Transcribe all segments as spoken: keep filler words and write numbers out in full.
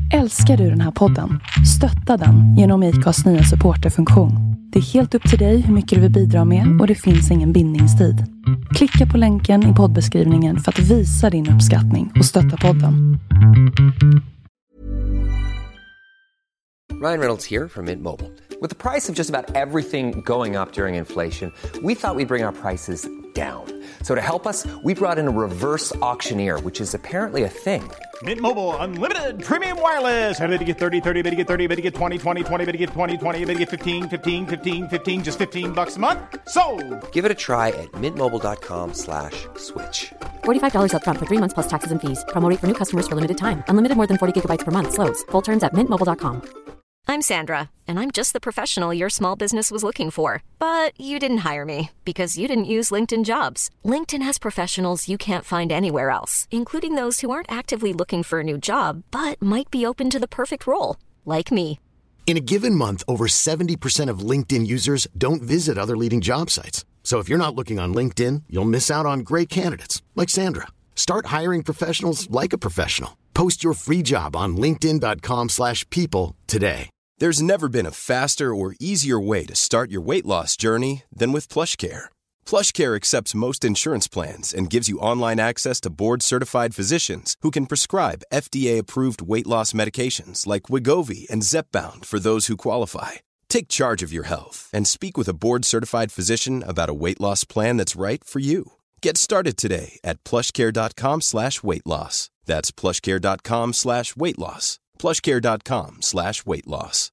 Älskar du den här podden? Stötta den genom I C A:s nya supporterfunktion. Det är helt upp till dig hur mycket du vill bidra med och det finns ingen bindningstid. Klicka på länken i poddbeskrivningen för att visa din uppskattning och stötta podden. Ryan Reynolds here from Mint Mobile. With the price of just about everything going up during inflation, we thought we'd bring our prices down. So to help us, we brought in a reverse auctioneer, which is apparently a thing. Mint Mobile Unlimited Premium Wireless. How to get thirty, thirty, how to get thirty, how to get twenty, twenty, twenty, how to get twenty, twenty, how to get fifteen, fifteen, fifteen, fifteen, just fifteen bucks a month? Sold! Give it a try at mintmobile.com slash switch. forty-five dollars up front for three months plus taxes and fees. Promo rate for new customers for limited time. Unlimited more than forty gigabytes per month. Slows full terms at mint mobile dot com. I'm Sandra, and I'm just the professional your small business was looking for. But you didn't hire me because you didn't use LinkedIn Jobs. LinkedIn has professionals you can't find anywhere else, including those who aren't actively looking for a new job, but might be open to the perfect role, like me. In a given month, over seventy percent of LinkedIn users don't visit other leading job sites. So if you're not looking on LinkedIn, you'll miss out on great candidates, like Sandra. Start hiring professionals like a professional. Post your free job on linkedin dot com slash people today. There's never been a faster or easier way to start your weight loss journey than with PlushCare. PlushCare accepts most insurance plans and gives you online access to board-certified physicians who can prescribe F D A-approved weight loss medications like Wegovy and Zepbound for those who qualify. Take charge of your health and speak with a board-certified physician about a weight loss plan that's right for you. Get started today at plushcare.com slash weight loss. That's plushcare.com slash weight loss. plushcare.com slash weight loss.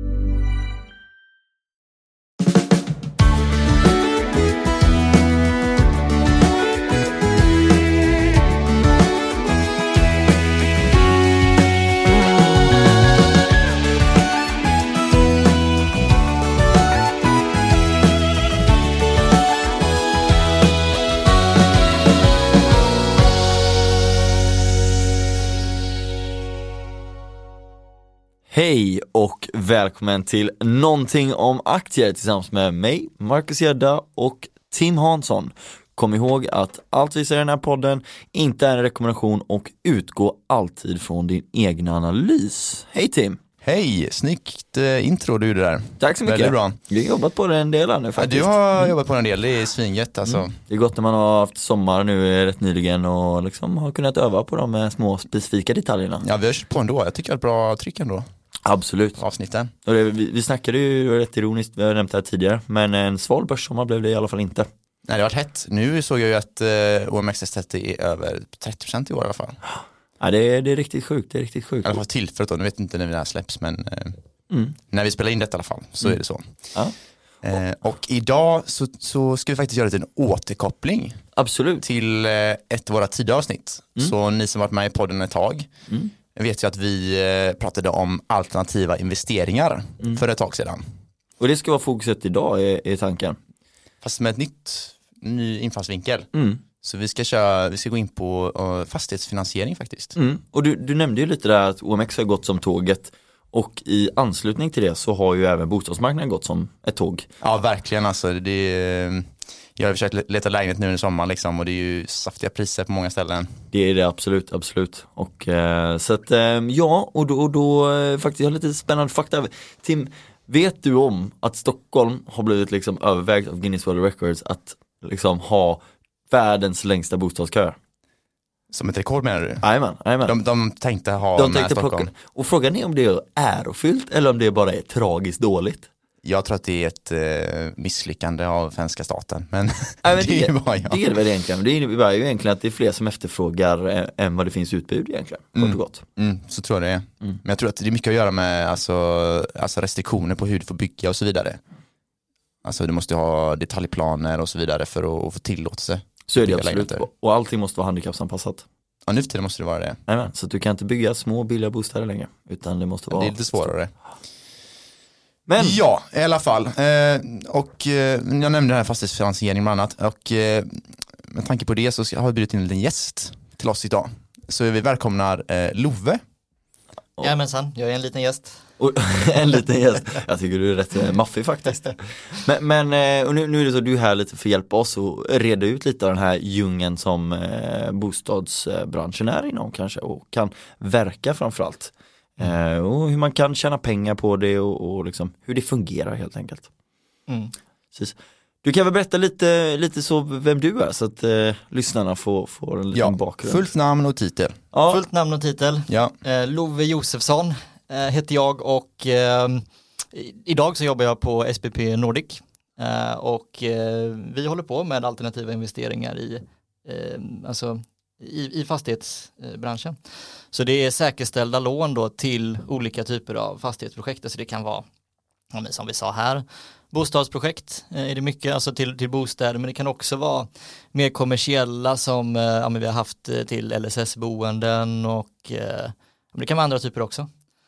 Hej och välkommen till Någonting om aktier tillsammans med mig, Marcus Gedda och Tim Hansson. Kom ihåg att allt vi säger i den här podden inte är en rekommendation och utgår alltid från din egen analys. Hej Tim! Hej, snyggt eh, intro du gjorde där. Tack så mycket. Väldigt bra. Du har jobbat på det en del här nu faktiskt. Ja, du har jobbat på en del, det är svingött alltså. Mm. Det är gott när man har haft sommar nu rätt nyligen och liksom har kunnat öva på de små specifika detaljerna. Ja, vi har kört på ändå. Jag tycker det är ett bra tryck ändå. Absolut. Avsnitten. Och det, vi, vi snackade ju rätt ironiskt, vi har nämnt det här tidigare, men en sval börssommar blev det i alla fall inte. Nej, det har varit hett. Nu såg jag ju att eh, O M X S trettio är över trettio procent i år i alla fall. Ja, det är, det är riktigt sjukt, det är riktigt sjukt. I alla fall tillfället då, nu vet inte när det här släpps, men eh, mm. när vi spelar in det i alla fall så mm. är det så. Ja. Eh, och idag så, så ska vi faktiskt göra en återkoppling. Absolut. Till eh, ett av våra tidigare avsnitt. Mm. Så ni som varit med i podden ett tag mm. Jag vet ju att vi eh, pratade om alternativa investeringar mm. för ett tag sedan. Och det ska vara fokuset idag i, i tanken. Fast med ett nytt ny infallsvinkel. Mm. Så vi ska köra, vi ska gå in på uh, fastighetsfinansiering faktiskt. Mm. Och du, du nämnde ju lite där att O M X har gått som tåget. Och i anslutning till det så har ju även bostadsmarknaden gått som ett tåg. Ja, verkligen alltså. Det är, jag har försökt leta lägenhet nu i sommar liksom, och det är ju saftiga priser på många ställen. Det är det absolut, absolut. Och eh, så att eh, ja, och då, och då eh, faktiskt jag har lite spännande fakta. Tim, vet du om att Stockholm har blivit liksom övervägt av Guinness World Records att liksom ha världens längsta bostadskö? Som ett rekord menar du? Jajamän, jajamän. De, de tänkte ha de med tänkte Stockholm. Plocka. Och frågan är om det är ärofyllt eller om det bara är tragiskt dåligt. Jag tror att det är ett eh, misslyckande av svenska staten. Men, Nej, men det, det, är bara jag. det är det väl egentligen. Det innebär ju egentligen att det är fler som efterfrågar eh, än vad det finns utbud egentligen. Mm. Kort och gott. Mm, så tror jag det är. Mm. Men jag tror att det är mycket att göra med alltså, alltså restriktioner på hur du får bygga och så vidare. Alltså du måste ha detaljplaner och så vidare för att, att få tillåtelse. Så är det absolut. Och allting måste vara handikappsanpassat. Ja, nu för tiden måste det vara det. Nej, så att du kan inte bygga små billiga bostäder längre. Utan det måste vara... Det är lite svårare. Men... Ja, i alla fall. Eh, och eh, jag nämnde den här fastighetsfinansieringen bland annat. Och eh, med tanke på det så ska, har vi bjudit in en liten gäst till oss idag. Så vi välkomnar eh, Love. Och... Jajamensan, jag är en liten gäst. Och, en liten gäst. Jag tycker du är rätt maffig faktiskt. Men, men och nu, nu är det så du är här lite för att hjälpa oss och reda ut lite av den här djungeln som eh, bostadsbranschen är inom kanske och kan verka framförallt. Eh, och hur man kan tjäna pengar på det och, och liksom hur det fungerar helt enkelt. Mm. Precis. Du kan väl berätta lite, lite så vem du är så att eh, lyssnarna får, får en liten Ja, bakgrund. fullt namn och titel. Ja. Fullt namn och titel. Ja. Eh, Love Josefsson eh, heter jag och eh, i- idag så jobbar jag på S B P Nordic. Eh, och eh, vi håller på med alternativa investeringar i, eh, alltså, i, i fastighetsbranschen. Så det är säkerställda lån då till olika typer av fastighetsprojekt. Så det kan vara, ja, men som vi sa här, bostadsprojekt eh, är det mycket, alltså till, till bostäder, men det kan också vara mer kommersiella som eh, ja, men vi har haft eh, till L S S-boenden och eh, men det kan vara andra typer också.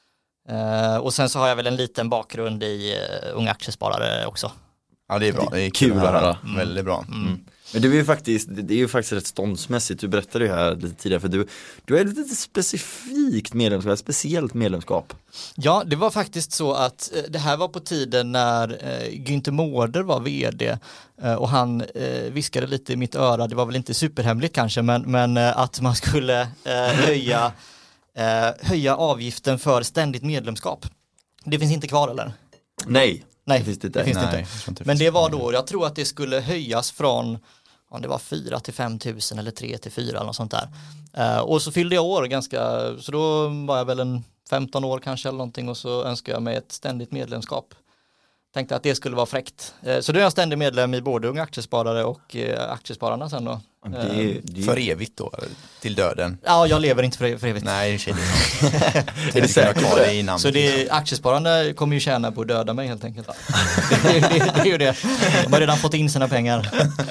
Eh, och sen så har jag väl en liten bakgrund i uh, unga aktiesparare också. Ja, det är bra. Det är Kul kul att att höra. höra. Mm. Väldigt bra. Mm. Men du är ju faktiskt, det är ju faktiskt rätt ståndsmässigt. Du berättade ju här lite tidigare för du, du är ett lite specifikt medlemskap, ett speciellt medlemskap. Ja, det var faktiskt så att eh, det här var på tiden när eh, Günther Mårder var vd eh, och han eh, viskade lite i mitt öra, det var väl inte superhemligt kanske, men, men eh, att man skulle eh, höja, eh, höja avgiften för ständigt medlemskap. Det finns inte kvar eller? Nej, Nej, det finns det inte. det finns Nej, inte. jag tror inte det Men finns det var kvar. då, jag tror att det skulle höjas från, om det var fyra till fem tusen eller tre till fyra eller något sånt där. Uh, och så fyllde jag år ganska, så då var jag väl en femton år kanske eller någonting och så önskade jag mig ett ständigt medlemskap. Tänkte att det skulle vara fräckt. Uh, så då är jag ständig medlem i både Unga Aktiesparare och uh, Aktiespararna sen då. Det är, det är, För evigt då, eller? Till döden. Ja, jag lever inte för, för evigt. Nej, det är det. är det säkert kvar det i namnet. Så det är, aktiespararna kommer ju tjäna på att döda mig helt enkelt. det, det, det är ju det. De har redan fått in sina pengar.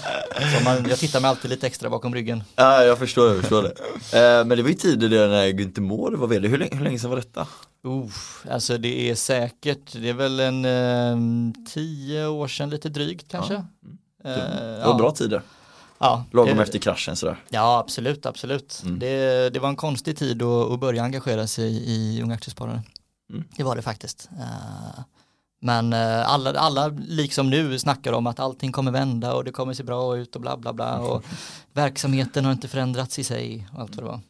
Så man, jag tittar mig alltid lite extra bakom ryggen. Ja, jag förstår, jag förstår det. Eh, men det var ju tidigare när Günther Mårder var vd. Hur länge, hur länge sedan var detta? Uh, alltså det är säkert, det är väl en eh, tio år sedan lite drygt kanske. Ja. Eh, Det var ja. bra tider. Ja, Lagom det- efter kraschen sådär. Ja, absolut, absolut. Mm. Det, det var en konstig tid att, att börja engagera sig i Unga Aktiesparare. Mm. Det var det faktiskt. Eh, Men eh, alla, alla liksom nu snackar om att allting kommer vända och det kommer se bra ut och bla bla bla. Och verksamheten har inte förändrats i sig och allt vad det var.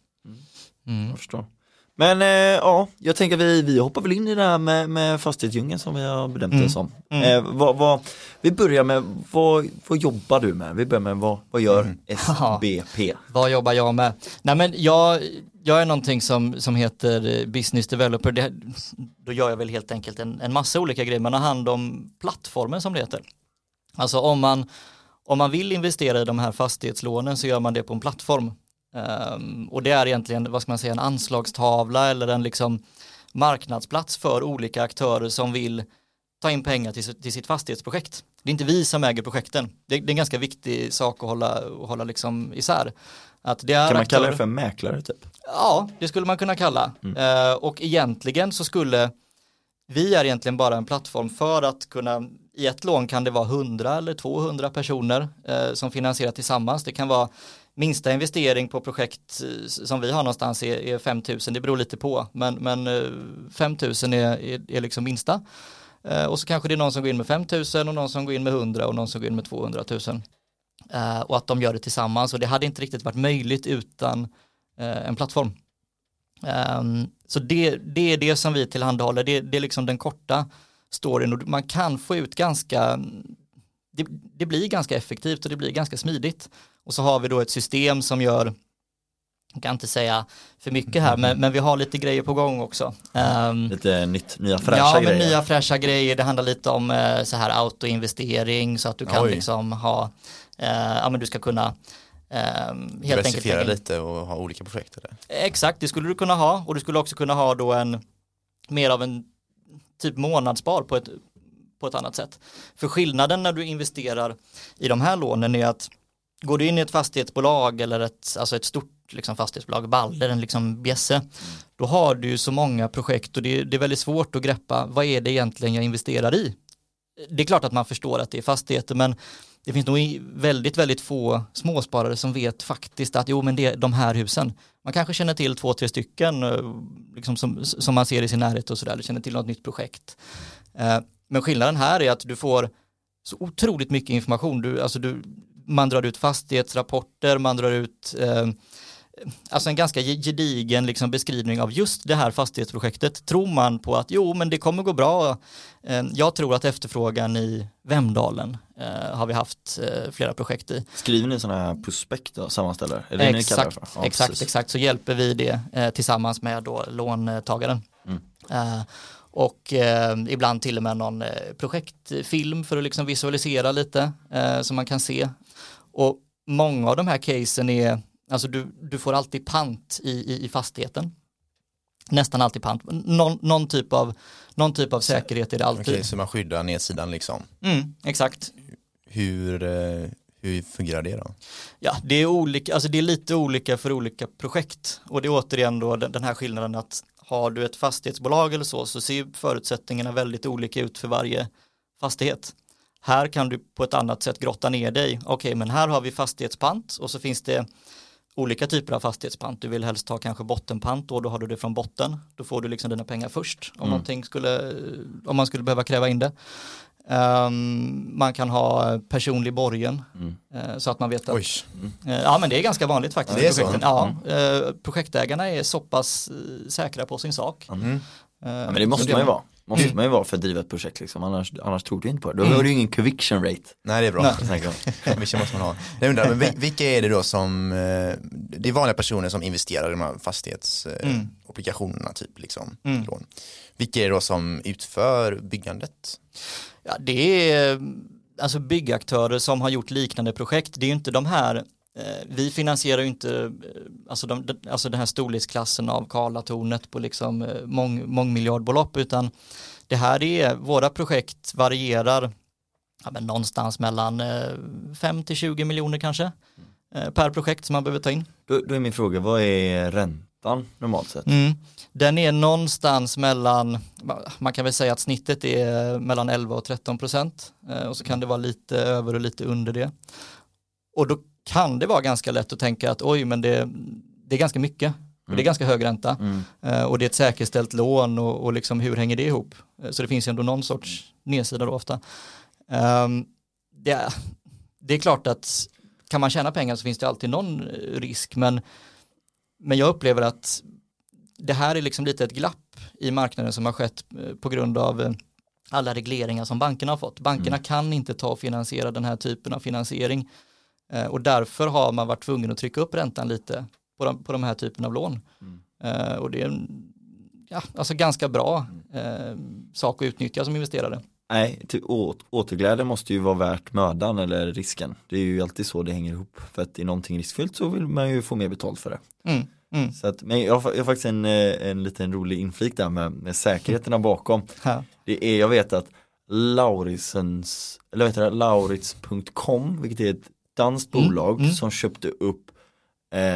Mm. Jag förstår. Men eh, ja, jag tänker vi, vi hoppar väl in i det här med, med fastighetsdjungeln som vi har bedömt Mm. det som. Mm. Eh, vad, vad, vi börjar med, vad, vad jobbar du med? Vi börjar med, vad, vad gör Mm. S B P? Vad jobbar jag med? Nej men jag, jag är någonting som, som heter business developer. Det, då gör jag väl helt enkelt en, en massa olika grejer. Man har hand om plattformen som det heter. Alltså om man, om man vill investera i de här fastighetslånen så gör man det på en plattform. Um, och det är egentligen, vad ska man säga, en anslagstavla eller en liksom marknadsplats för olika aktörer som vill ta in pengar till, till sitt fastighetsprojekt. Det är inte vi som äger projekten. Det, det är en ganska viktig sak att hålla, att hålla liksom isär. Att det är Kan man aktörer, kalla det för mäklare typ? Ja, det skulle man kunna kalla. Mm. Uh, och egentligen så skulle vi är egentligen bara en plattform för att kunna, i ett lån kan det vara hundra eller tvåhundra personer uh, som finansierar tillsammans. Det kan vara minsta investering på projekt som vi har någonstans är, är fem tusen, det beror lite på, men, men fem tusen är, är, är liksom minsta. Eh, och så kanske det är någon som går in med fem tusen och någon som går in med hundra och någon som går in med tvåhundratusen. Eh, och att de gör det tillsammans och det hade inte riktigt varit möjligt utan eh, en plattform. Eh, så det, det är det som vi tillhandahåller, det, det är liksom den korta storyn och man kan få ut ganska, det, det blir ganska effektivt och det blir ganska smidigt. Och så har vi då ett system som gör, jag kan inte säga för mycket här, men, men vi har lite grejer på gång också. Um, Lite nytt, nya fräscha ja, grejer. men nya fräscha grejer. Det handlar lite om uh, så här autoinvestering så att du kan Oj. liksom ha, uh, ja men du ska kunna um, helt Diversifiera enkelt. lite och ha olika projekt. Eller? Exakt, det skulle du kunna ha och du skulle också kunna ha då en, mer av en typ månadsspar på ett, på ett annat sätt. För skillnaden när du investerar i de här lånen är att går du in i ett fastighetsbolag eller ett, alltså ett stort liksom, fastighetsbolag, Balder, en liksom bjässe, mm. då har du ju så många projekt och det, det är väldigt svårt att greppa vad är det egentligen jag investerar i. Det är klart att man förstår att det är fastigheter, men det finns nog väldigt, väldigt få småsparare som vet faktiskt att jo men det är de här husen. Man kanske känner till två, tre stycken liksom som, som man ser i sin närhet och sådär, eller känner till något nytt projekt. Men skillnaden här är att du får så otroligt mycket information. Du, alltså du, man drar ut fastighetsrapporter, man drar ut eh, alltså en ganska gedigen liksom beskrivning av just det här fastighetsprojektet. Tror man på att jo men det kommer gå bra. Jag tror att efterfrågan i Vemdalen eh, har vi haft eh, flera projekt i. Skriver ni sådana här prospekt då, sammanställer? Är det exakt, det ja, exakt, precis. exakt. Så hjälper vi det eh, tillsammans med då låntagaren. Mm. Eh, och eh, ibland till och med någon eh, projektfilm för att liksom visualisera lite eh, så man kan se. Och många av de här casen är, alltså du, du får alltid pant i, i, i fastigheten. Nästan alltid pant. Någon, någon, typ av, någon typ av säkerhet är det alltid. Okej, okay, så man skyddar nedsidan liksom. Mm, exakt. Hur, hur fungerar det då? Ja, det är, olika, alltså det är lite olika för olika projekt. Och det är återigen då den, den här skillnaden att har du ett fastighetsbolag eller så så ser förutsättningarna väldigt olika ut för varje fastighet. Här kan du på ett annat sätt grotta ner dig. Okej, okay, men här har vi fastighetspant och så finns det olika typer av fastighetspant. Du vill helst ha kanske bottenpant och då har du det från botten. Då får du liksom dina pengar först om, mm. någonting skulle, om man skulle behöva kräva in det. Um, man kan ha personlig borgen mm. uh, så att man vet att Oj. Uh, ja men det är ganska vanligt faktiskt. Ja, det är så. Ja, uh, projektägarna är så pass uh, säkra på sin sak. Mm. Uh, ja, men det måste man ju vara. Måste mm. man ju vara för att driva ett projekt liksom. Annars, annars tror du inte på det. Då mm. har du ju ingen conviction rate. Nej, det är bra. Conviction måste man ha. Jag undrar, men vilka är det då som det är vanliga personer som investerar i de här fastighetsobligationerna mm. typ liksom. Mm. Lån. Vilka är det då som utför byggandet? Ja, det är alltså byggaktörer som har gjort liknande projekt. Det är ju inte de här vi finansierar ju inte alltså, de, alltså den här storleksklassen av Karlatornet på liksom mång, mångmiljardbelopp utan det här är, våra projekt varierar ja, men någonstans mellan fem till tjugo miljoner kanske per projekt som man behöver ta in. Då, då är min fråga, vad är räntan normalt sett? Mm. Den är någonstans mellan, man kan väl säga att snittet är mellan elva och tretton procent och så kan det vara lite över och lite under det. Och då kan det vara ganska lätt att tänka att oj men det, det är ganska mycket och mm. det är ganska hög ränta mm. uh, och det är ett säkerställt lån och, och liksom hur hänger det ihop? Uh, så det finns ju ändå någon sorts nedsida då ofta. Um, det, det är klart att kan man tjäna pengar så finns det alltid någon risk men, men jag upplever att det här är liksom lite ett glapp i marknaden som har skett på grund av alla regleringar som bankerna har fått. Bankerna mm. kan inte ta och finansiera den här typen av finansiering. Och därför har man varit tvungen att trycka upp räntan lite på de, på de här typen av lån. Mm. Uh, och det är en ja, alltså ganska bra uh, sak att utnyttja som investerare. Nej, till å- återglädje måste ju vara värt mödan eller risken. Det är ju alltid så det hänger ihop. För att i någonting riskfyllt så vill man ju få mer betalt för det. Mm. Mm. Så att, men jag har, jag har faktiskt en, en liten rolig inflik där med, med säkerheterna bakom. Ja. Det är, jag vet att Lauritsens, eller vet jag, Laurits punkt com, vilket är ett danskt bolag mm, mm. som köpte upp eh,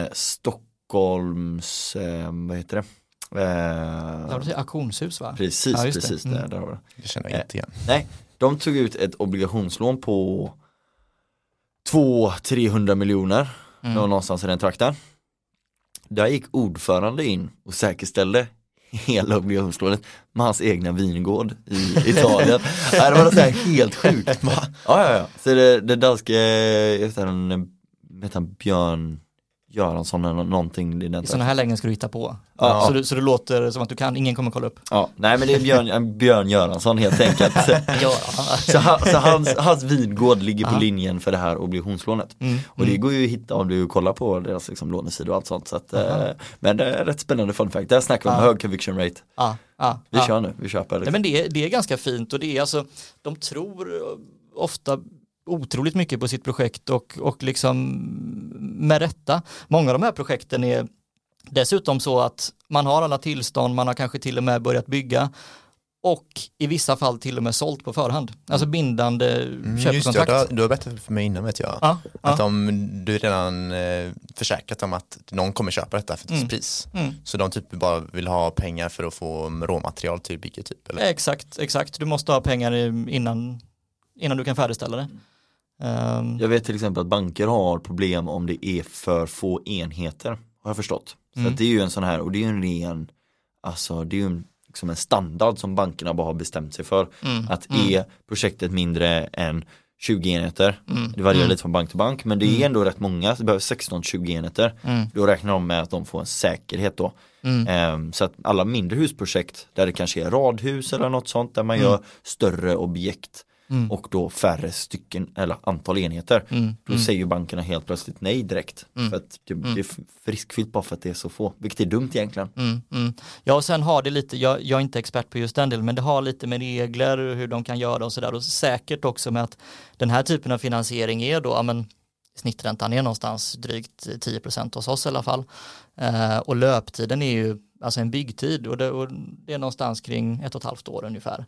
Stockholms, eh, vad heter det? Eh, det är auktionshus va? Precis, ja, precis det. Mm. Där, där. Det känner jag inte igen. Eh, nej, de tog ut ett obligationslån på två till trehundra miljoner mm. någonstans i den trakten. Där gick ordförande in och säkerställde hela obligationslånet med hans egna vingård i Italien. Det var så här helt sjukt. Ja, ja, ja. Så det, det danska, jag vet inte, vet han, Björn Göransson eller någonting. Det sådana här länge ska du hitta på. Ja. Så, du, så det låter som att du kan, ingen kommer kolla upp. Ja, nej men det är Björn, Björn Göransson helt enkelt. så han, så hans, hans vingård ligger på Aha. linjen för det här obligationslånet. Mm. Och det går ju att hitta om du kollar på deras liksom, lånesidor och allt sånt. Så att, eh, men det är rätt spännande fun fact. Där snackar vi om hög conviction rate. Ja. Ja. Vi ja. kör nu, vi köper. Nej, men det, är, det är ganska fint och det är alltså, de tror ofta otroligt mycket på sitt projekt och, och liksom med rätta. Många av de här projekten är dessutom så att man har alla tillstånd, man har kanske till och med börjat bygga och i vissa fall till och med sålt på förhand. Alltså bindande mm, köpkontrakt. Just det, du har berättat för mig innan vet jag. Ja, att ja. om du redan eh, försäkrat om att någon kommer köpa detta för ett mm. pris. Mm. Så de typ bara vill ha pengar för att få råmaterial till bygget typ? Eller? Exakt, exakt. Du måste ha pengar innan, innan du kan färdigställa det. Um, jag vet till exempel att banker har problem om det är för få enheter, har jag förstått. Så mm. att det är ju en sån här, och det är ju en ren, alltså det är ju en, liksom en standard som bankerna bara har bestämt sig för. Mm. Att mm. är projektet mindre än tjugo enheter. Mm. Det varierar mm. lite från bank till bank, men det är mm. ändå rätt många. Det behöver sexton till tjugo enheter. Mm. Då räknar de med att de får en säkerhet då. Mm. Um, så att alla mindre husprojekt där det kanske är radhus eller något sånt där man mm. gör större objekt mm. och då färre stycken eller antal enheter. Mm. Då mm. säger ju bankerna helt plötsligt nej direkt. Mm. För att det, mm. det är för riskfyllt bara för att det är så få. Vilket är dumt egentligen. Mm. Mm. Ja, och sen har det lite, jag, jag är inte expert på just den delen, men det har lite med regler och hur de kan göra och sådär. Och säkert också med att den här typen av finansiering är då, ja men snitträntan är någonstans drygt tio procent hos oss i alla fall. Eh, och löptiden är ju alltså en byggtid och det, och det är någonstans kring ett och ett halvt år ungefär.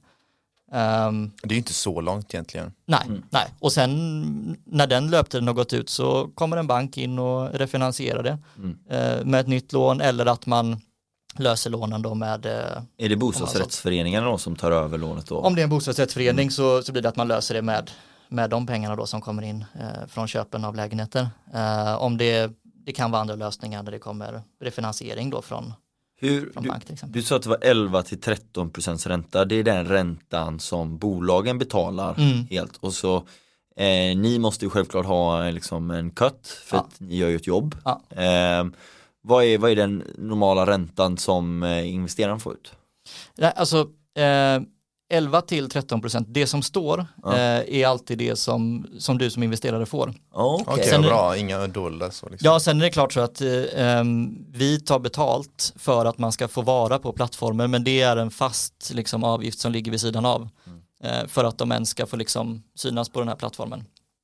Um, det är ju inte så långt egentligen. Nej, mm. nej. Och sen när den löptiden har gått ut så kommer en bank in och refinansierar det mm. eh, med ett nytt lån eller att man löser lånen då med... Eh, är det bostadsrättsföreningarna då som tar över lånet då? Om det är en bostadsrättsförening mm. så, så blir det att man löser det med, med de pengarna då som kommer in eh, från köpen av lägenheter. Eh, om det, det kan vara andra lösningar där det kommer refinansiering då från Hur, du, du sa att det var elva till tretton procents ränta. Det är den räntan som bolagen betalar mm. helt. Och så eh, ni måste ju självklart ha liksom en cut för ja. att ni gör ju ett jobb. Ja. Eh, vad, är, vad är den normala räntan som eh, investeraren får ut? Nej, alltså eh, elva till tretton procent. Det som står ja. eh, är alltid det som, som du som investerare får. Okej, okay, okay, bra. Inga dollar så liksom. Ja, sen är det klart så att eh, vi tar betalt för att man ska få vara på plattformen, men det är en fast liksom, avgift som ligger vid sidan av mm. eh, för att de ens ska få liksom, synas på den här plattformen.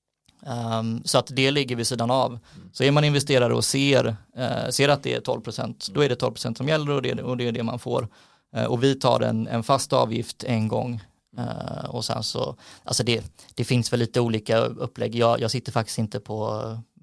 Um, så att det ligger vid sidan av. Mm. Så är man investerare och ser, uh, ser att det är tolv procent, då är det tolv procent som gäller och det, och det är det man får. Och vi tar en, en fast avgift en gång uh, och sen så, alltså det, det finns väl lite olika upplägg. Jag, jag sitter faktiskt inte på,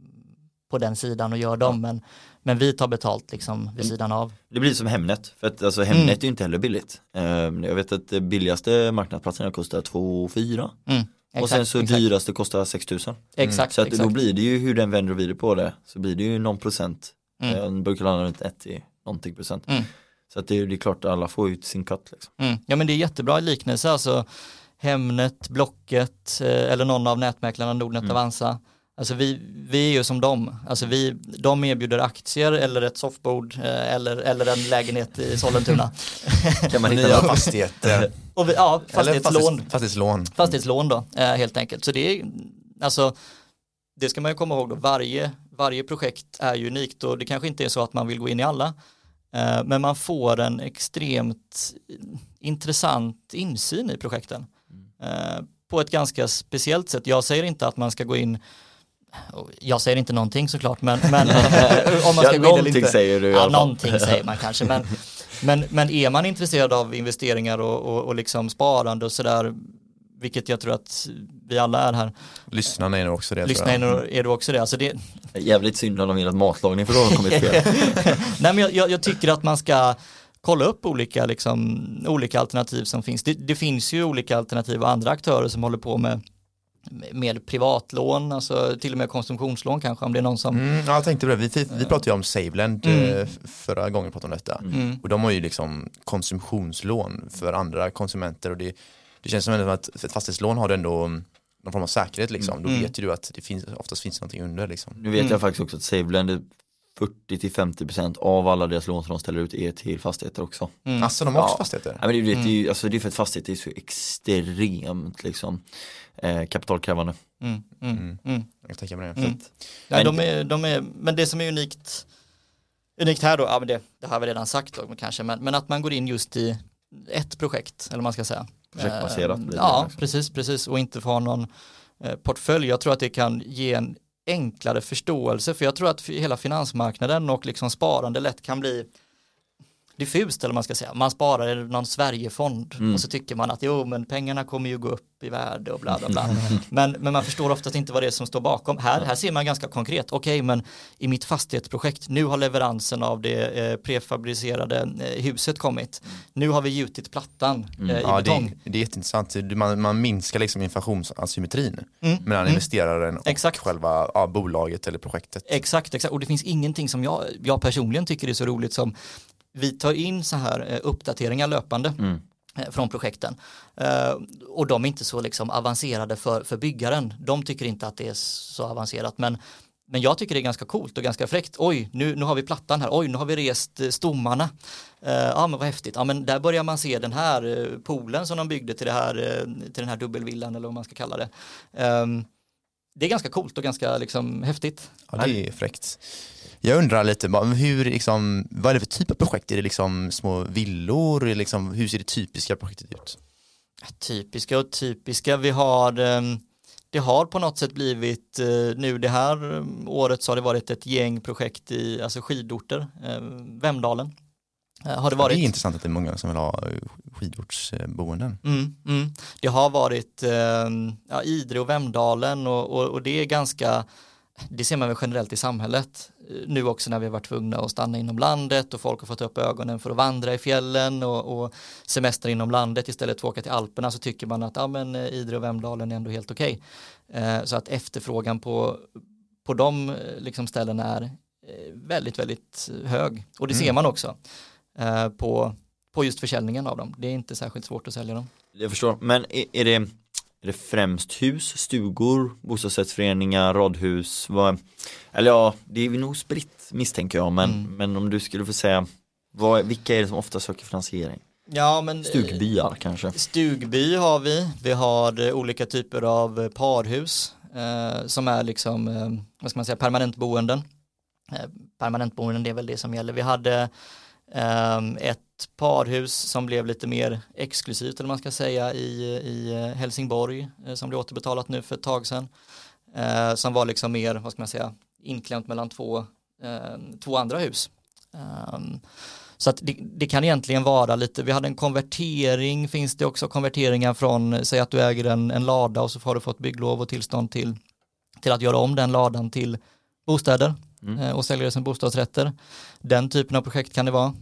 på den sidan och gör dem, ja. men, men vi tar betalt liksom vid sidan av. Det blir som Hemnet, för att alltså, Hemnet mm. är ju inte heller billigt. Uh, jag vet att det billigaste marknadsplatserna kostar två fyra mm. och sen så exakt. dyraste kostar sex tusen. Exakt. Så att exakt. då blir det ju hur den vänder och vrider på det, så blir det ju någon procent. Mm. Uh, den brukar landa runt ett till någonting procent. Mm. Så att det, är, det är klart att alla får ut sin cut. Liksom. Mm. Ja, men det är jättebra liknelse. Alltså Hemnet, Blocket eh, eller någon av nätmäklarna, Nordnet, mm. Avanza. Alltså vi, vi är ju som dem. Alltså vi, de erbjuder aktier eller ett softboard eh, eller, eller en lägenhet i Sollentuna. Kan man hitta fastigheter? Och vi, ja, fastighetslån. Fastighets, fastighetslån. Fastighetslån då, eh, helt enkelt. Så det är, alltså, det ska man ju komma ihåg då. Varje, varje projekt är ju unikt och det kanske inte är så att man vill gå in i alla. Men man får en extremt intressant insyn i projekten. Mm. På ett ganska speciellt sätt. Jag säger inte att man ska gå in, jag säger inte någonting såklart, men, men om man ska ja, gå in någonting lite, säger du. Ja, någonting säger man kanske. Men, men, men är man intresserad av investeringar och, och, och liksom sparande och sådär, vilket jag tror att vi alla är här. Lyssnarna är nog också det. Lyssnarna är, är du också det. Alltså det... Jävligt synd om de vill att matlagning för då har de kommit fel. Nej, men jag, jag, jag tycker att man ska kolla upp olika, liksom, olika alternativ som finns. Det, det finns ju olika alternativ och andra aktörer som håller på med med privatlån, alltså till och med konsumtionslån kanske, om det är någon som... Mm, ja, jag tänkte på det. Vi, vi, vi pratade ju om Saveland mm. förra gången vi pratade om detta. Mm. Och de har ju liksom konsumtionslån för andra konsumenter och det Det känns som att för ett fastighetslån har du ändå någon form av säkerhet liksom. Mm. Då vet ju du att det finns, oftast finns någonting under liksom. Nu vet mm. jag faktiskt också att Saveland fyrtio till femtio procent av alla deras lån som de ställer ut är till fastigheter också. Mm. Alltså de har också ja. fastigheter? Ja, men det, vet, mm. det, är ju, alltså, det är för att fastigheter är så extremt liksom, eh, kapitalkrävande. Mm. Mm. Mm. Mm. Jag tänker på det. Mm. Ja, men, de är, de är, men det som är unikt unikt här då, ja, men det, det har vi redan sagt då, kanske, men, men att man går in just i ett projekt, eller man ska säga. Projektbaserat. Eh, ja, liksom. precis, precis. Och inte få ha någon eh, portfölj. Jag tror att det kan ge en enklare förståelse, för jag tror att hela finansmarknaden och liksom sparande lätt kan bli diffust, eller man ska säga. Man sparar i någon Sverigefond mm. och så tycker man att jo, men pengarna kommer ju gå upp i värde och bla bla bla. men, men man förstår oftast inte vad det är som står bakom. Här, här ser man ganska konkret, okej, okay, men i mitt fastighetsprojekt, nu har leveransen av det eh, prefabricerade eh, huset kommit. Nu har vi gjutit plattan eh, mm. i ja, betong. Det, det är jätteintressant. Man, man minskar liksom inflationsasymmetrin mm. mellan mm. investeraren och exakt. själva ja, bolaget eller projektet. Exakt, exakt. Och det finns ingenting som jag, jag personligen tycker är så roligt som vi tar in så här uppdateringar löpande. Mm. från projekten. Uh, och de är inte så liksom avancerade för, för byggaren. De tycker inte att det är så avancerat. Men, men jag tycker det är ganska coolt och ganska fräckt. Oj, nu, nu har vi plattan här. Oj, nu har vi rest stommarna. Uh, ja, men vad häftigt. Ja, men där börjar man se den här uh, poolen som de byggde till, det här, uh, till den här dubbelvillan eller vad man ska kalla det. Um, det är ganska coolt och ganska liksom häftigt. Ja, det är fräckt. Jag undrar lite, hur, liksom, vad är det för typ av projekt? Är det liksom små villor? Liksom, hur ser det typiska projektet ut? Typiska och typiska. Vi har, det har på något sätt blivit, nu det här året så har det varit ett gäng projekt i alltså skidorter, Vemdalen. Har det, varit... ja, det är intressant att det är många som vill ha skidortsboenden. Mm, mm. Det har varit ja, Idre och Vemdalen och, och, och det är ganska... Det ser man väl generellt i samhället nu också när vi har varit tvungna att stanna inom landet och folk har fått upp ögonen för att vandra i fjällen och, och semester inom landet istället för att åka till Alperna, så tycker man att ja, men Idre och Vemdalen är ändå helt okej. Eh, så att efterfrågan på, på de liksom, ställena är väldigt, väldigt hög. Och det mm. ser man också eh, på, på just försäljningen av dem. Det är inte särskilt svårt att sälja dem. Jag förstår, men är, är det... Är det främst hus, stugor, bostadsrättsföreningar, radhus? Vad, eller ja, det är nog spritt misstänker jag. Men, mm. men om du skulle få säga, vad, vilka är det som ofta söker finansiering? Ja, men, Stugbyar kanske? Stugby har vi. Vi har eh, olika typer av parhus eh, som är liksom, eh, vad ska man säga, permanentboenden. Eh, permanentboenden, det är väl det som gäller. Vi hade eh, ett parhus som blev lite mer exklusivt eller man ska säga i, i Helsingborg eh, som blev återbetalat nu för ett tag sedan eh, som var liksom mer, vad ska man säga, inklämt mellan två, eh, två andra hus. Um, så att det, det kan egentligen vara lite, vi hade en konvertering, finns det också konverteringar från, säg att du äger en, en lada och så har du fått bygglov och tillstånd till, till att göra om den ladan till bostäder mm. eh, och sälja det som bostadsrätter. Den typen av projekt kan det vara.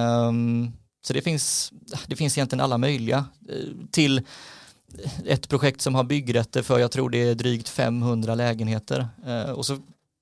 Um, så det finns, det finns egentligen alla möjliga uh, till ett projekt som har byggrätter för jag tror det är drygt femhundra lägenheter uh, och så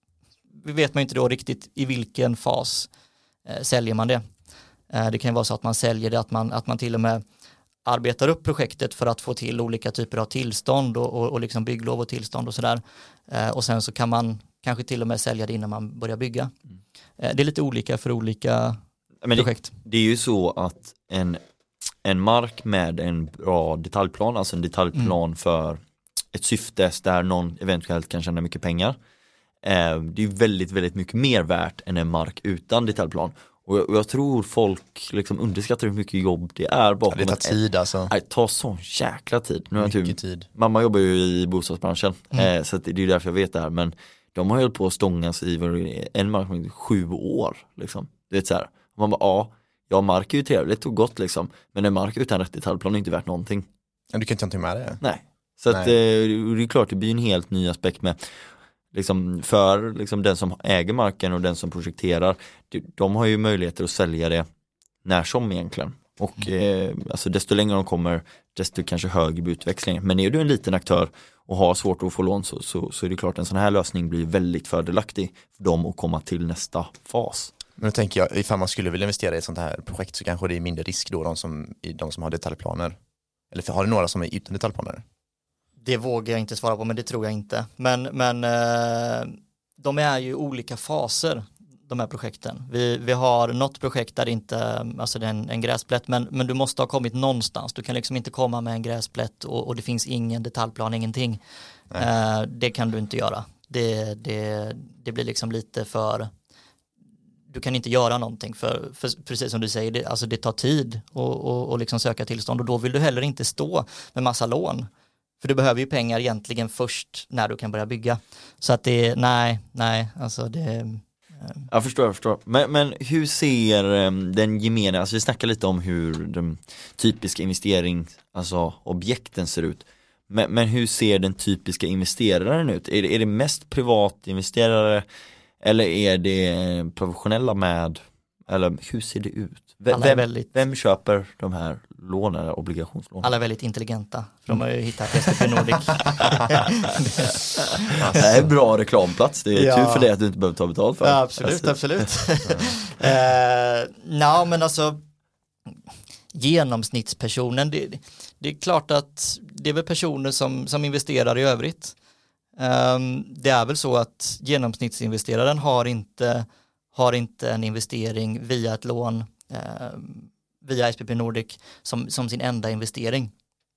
vet man inte då riktigt i vilken fas uh, säljer man det. Uh, det kan vara så att man säljer det, att man, att man till och med arbetar upp projektet för att få till olika typer av tillstånd och, och, och liksom bygglov och tillstånd och sådär. Uh, och sen så kan man kanske till och med sälja det innan man börjar bygga. Mm. Uh, det är lite olika för olika Men det, det är ju så att en, en mark med en bra detaljplan, alltså en detaljplan mm. för ett syfte där någon eventuellt kan tjäna mycket pengar, eh, det är ju väldigt, väldigt mycket mer värt än en mark utan detaljplan. Och jag, och jag tror folk liksom underskattar hur mycket jobb det är bakom. Ja, det tar tid alltså. Det tar sån jäkla tid. Nu mycket typ, tid. Mamma jobbar ju i bostadsbranschen, mm. eh, så att det är därför jag vet det här. Men de har ju hållit på att stångas i en mark med sju år. Liksom. Det är så här. Man bara, ja, ja, mark är ju trevligt och gott liksom. Men en mark utan rätt detaljplan är inte värt någonting. Ja, du kan inte ha någonting med det. Nej. Så Nej. Att, eh, det är klart, det blir en helt ny aspekt med liksom, för liksom, den som äger marken och den som projekterar. De, de har ju möjligheter att sälja det när som egentligen. Och eh, alltså, desto längre de kommer, desto kanske högre utväxling. Men är du en liten aktör och har svårt att få lån så, så, så är det klart att en sån här lösning blir väldigt fördelaktig för dem att komma till nästa fas. Men då tänker jag, ifall man skulle vilja investera i ett sånt här projekt så kanske det är mindre risk då, de som, de som har detaljplaner. Eller för, har du några som är utan detaljplaner? Det vågar jag inte svara på, men det tror jag inte. Men, men eh, de är ju olika faser, de här projekten. Vi, vi har något projekt där det inte, alltså det är en, en gräsplätt, men, men du måste ha kommit någonstans. Du kan liksom inte komma med en gräsplätt och, och det finns ingen detaljplan, ingenting. Eh, det kan du inte göra. Det, det, det blir liksom lite för... Du kan inte göra någonting för, för precis som du säger, det, alltså det tar tid att och, och liksom söka tillstånd och då vill du heller inte stå med massa lån. För du behöver ju pengar egentligen först när du kan börja bygga. Så att det, nej, nej, alltså det... Eh. Jag förstår, jag förstår. Men, men hur ser um, den gemene, alltså vi snackar lite om hur de typiska investering, alltså objekten ser ut. Men, men hur ser den typiska investeraren ut? Är det, är det mest privatinvesterare? Eller är det professionella med, eller hur ser det ut? Vem, väldigt, vem köper de här lånen, eller obligationslånen? Alla är väldigt intelligenta, för de har ju hittat S P P Nordic. Det är en bra reklamplats, det är ja. Tur för dig att du inte behöver ta betalt för. Ja, absolut, alltså. absolut. uh, Nej, men alltså, genomsnittspersonen, det, det är klart att det är väl personer som, som investerar i övrigt. Um, det är väl så att genomsnittsinvesteraren har inte, har inte en investering via ett lån uh, via S B P Nordic som, som sin enda investering.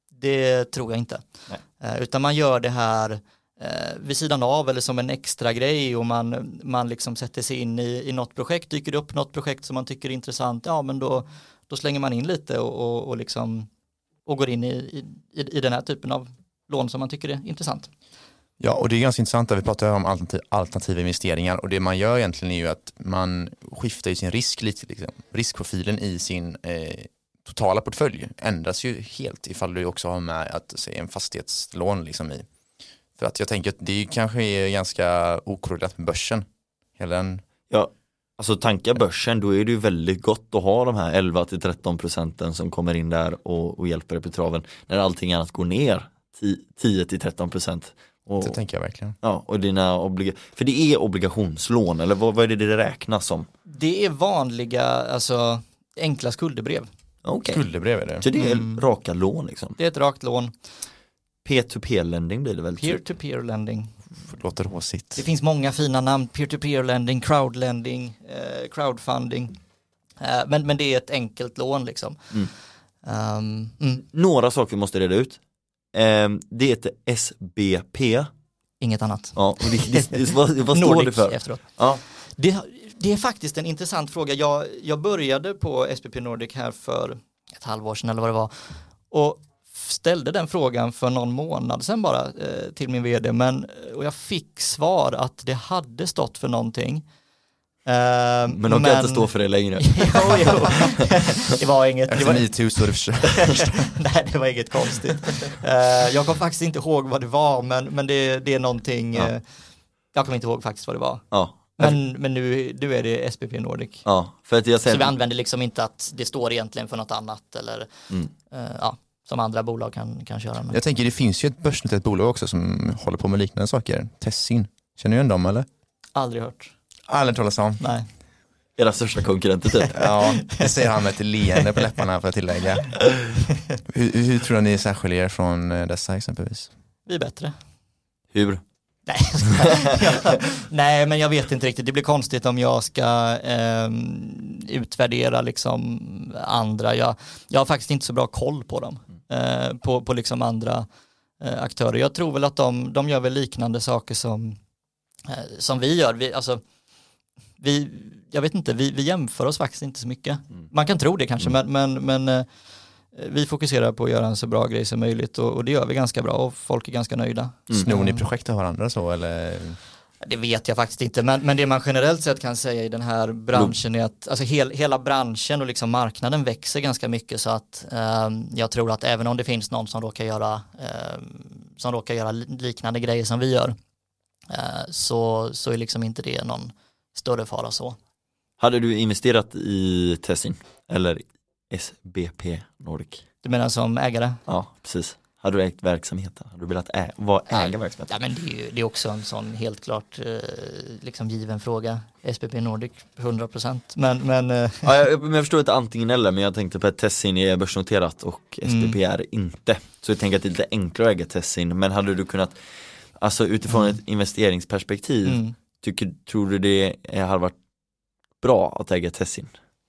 Det tror jag inte. Uh, utan man gör det här uh, vid sidan av eller som en extra grej och man, man liksom sätter sig in i, i något projekt, dyker det upp något projekt som man tycker är intressant, ja men då, då slänger man in lite och, och, och, liksom, och går in i, i, i den här typen av lån som man tycker är intressant. Ja, och det är ganska intressant att vi pratar om alternativ, alternativa investeringar och det man gör egentligen är ju att man skiftar i sin risk lite, liksom. Riskprofilen i sin eh, totala portfölj ändras ju helt ifall du också har med att se en fastighetslån liksom i. För att jag tänker att det kanske är ganska okorrelerat med börsen. Hela den... Ja, alltså tankar börsen, då är det ju väldigt gott att ha de här elva till tretton procenten som kommer in där och, och hjälper dig på traven när allting annat går ner tio till tretton procent. Och, det tänker jag verkligen. Ja, och dina obliga- för det är obligationslån, eller vad, vad är det det räknas som? Det är vanliga, alltså enkla skuldebrev. Okay. Skuldebrev är det. Så det är Mm. raka lån liksom? Det är ett rakt lån. Peer-to-peer-lending blir det väl? Peer-to-peer lending. Låter råsigt. Det finns många fina namn, peer-to-peer lending, crowdlending, eh, crowdfunding. Eh, men, men det är ett enkelt lån liksom. Mm. Um, mm. Några saker vi måste reda ut. Eh, det heter S B P. Inget annat. Ja, och det, det, det, vad, vad står Nordic det för? Efteråt. Ja. Det, det är faktiskt en intressant fråga. Jag, jag började på S B P Nordic här för ett halvår sedan eller vad det var. Och ställde den frågan för någon månad sedan bara eh, till min vd. Men, och jag fick svar att det hade stått för någonting. Eh, men de kan men... inte stå för det längre. jo, jo. Det var inget... Efter det var... MeToo så det för... Nej, det var inget konstigt. Uh, jag kommer faktiskt inte ihåg vad det var, men, men det, det är någonting... Ja. Uh, jag kommer inte ihåg faktiskt vad det var. Ja. Men, men nu, nu är det S B P Nordic. Ja, för att jag säger... Så vi använder liksom inte att det står egentligen för något annat eller mm. uh, ja, som andra bolag kan, kan köra med. Jag tänker det finns ju ett börsnoterat bolag också som håller på med liknande saker. Tessin. Känner du igen dem eller? Aldrig hört. Aldrig talas om. Nej. Era största konkurrenter typ. Ja, det säger han med ett leende på läpparna för att tillägga. hur, hur tror du ni särskiljer från dessa exempelvis? Vi är bättre. Hur? Nej, Nej, men jag vet inte riktigt. Det blir konstigt om jag ska eh, utvärdera liksom andra. Jag, jag har faktiskt inte så bra koll på dem. Eh, på, på liksom andra eh, aktörer. Jag tror väl att de, de gör väl liknande saker som, eh, som vi gör. Vi, alltså, vi, jag vet inte, vi, vi jämför oss faktiskt inte så mycket. Mm. Man kan tro det kanske, mm. men, men, men eh, vi fokuserar på att göra en så bra grej som möjligt och, och det gör vi ganska bra och folk är ganska nöjda. Mm. Snor ni projekt av varandra så eller? Det vet jag faktiskt inte, men, men det man generellt sett kan säga i den här branschen är att alltså hel, hela branschen och liksom marknaden växer ganska mycket så att eh, jag tror att även om det finns någon som råkar göra, eh, som råkar göra liknande grejer som vi gör eh, så, så är liksom inte det någon större fara så. Hade du investerat i Tessin eller S B P Nordic? Du menar som ägare? Ja, precis. Hade du ägt verksamheten? Hade du velat ä- vara äga verksamheten? Ja, men det är, ju, det är också en sån helt klart eh, liksom given fråga. S B P Nordic, hundra procent. Men, men, eh. ja, jag, jag förstår inte antingen eller, men jag tänkte på att Tessin är börsnoterat och S B P mm. är inte. Så jag tänker att det är lite enklare att äga Tessin. Men hade du kunnat, alltså utifrån mm. ett investeringsperspektiv, mm. tycker, tror du det hade varit bra att äga Tessin?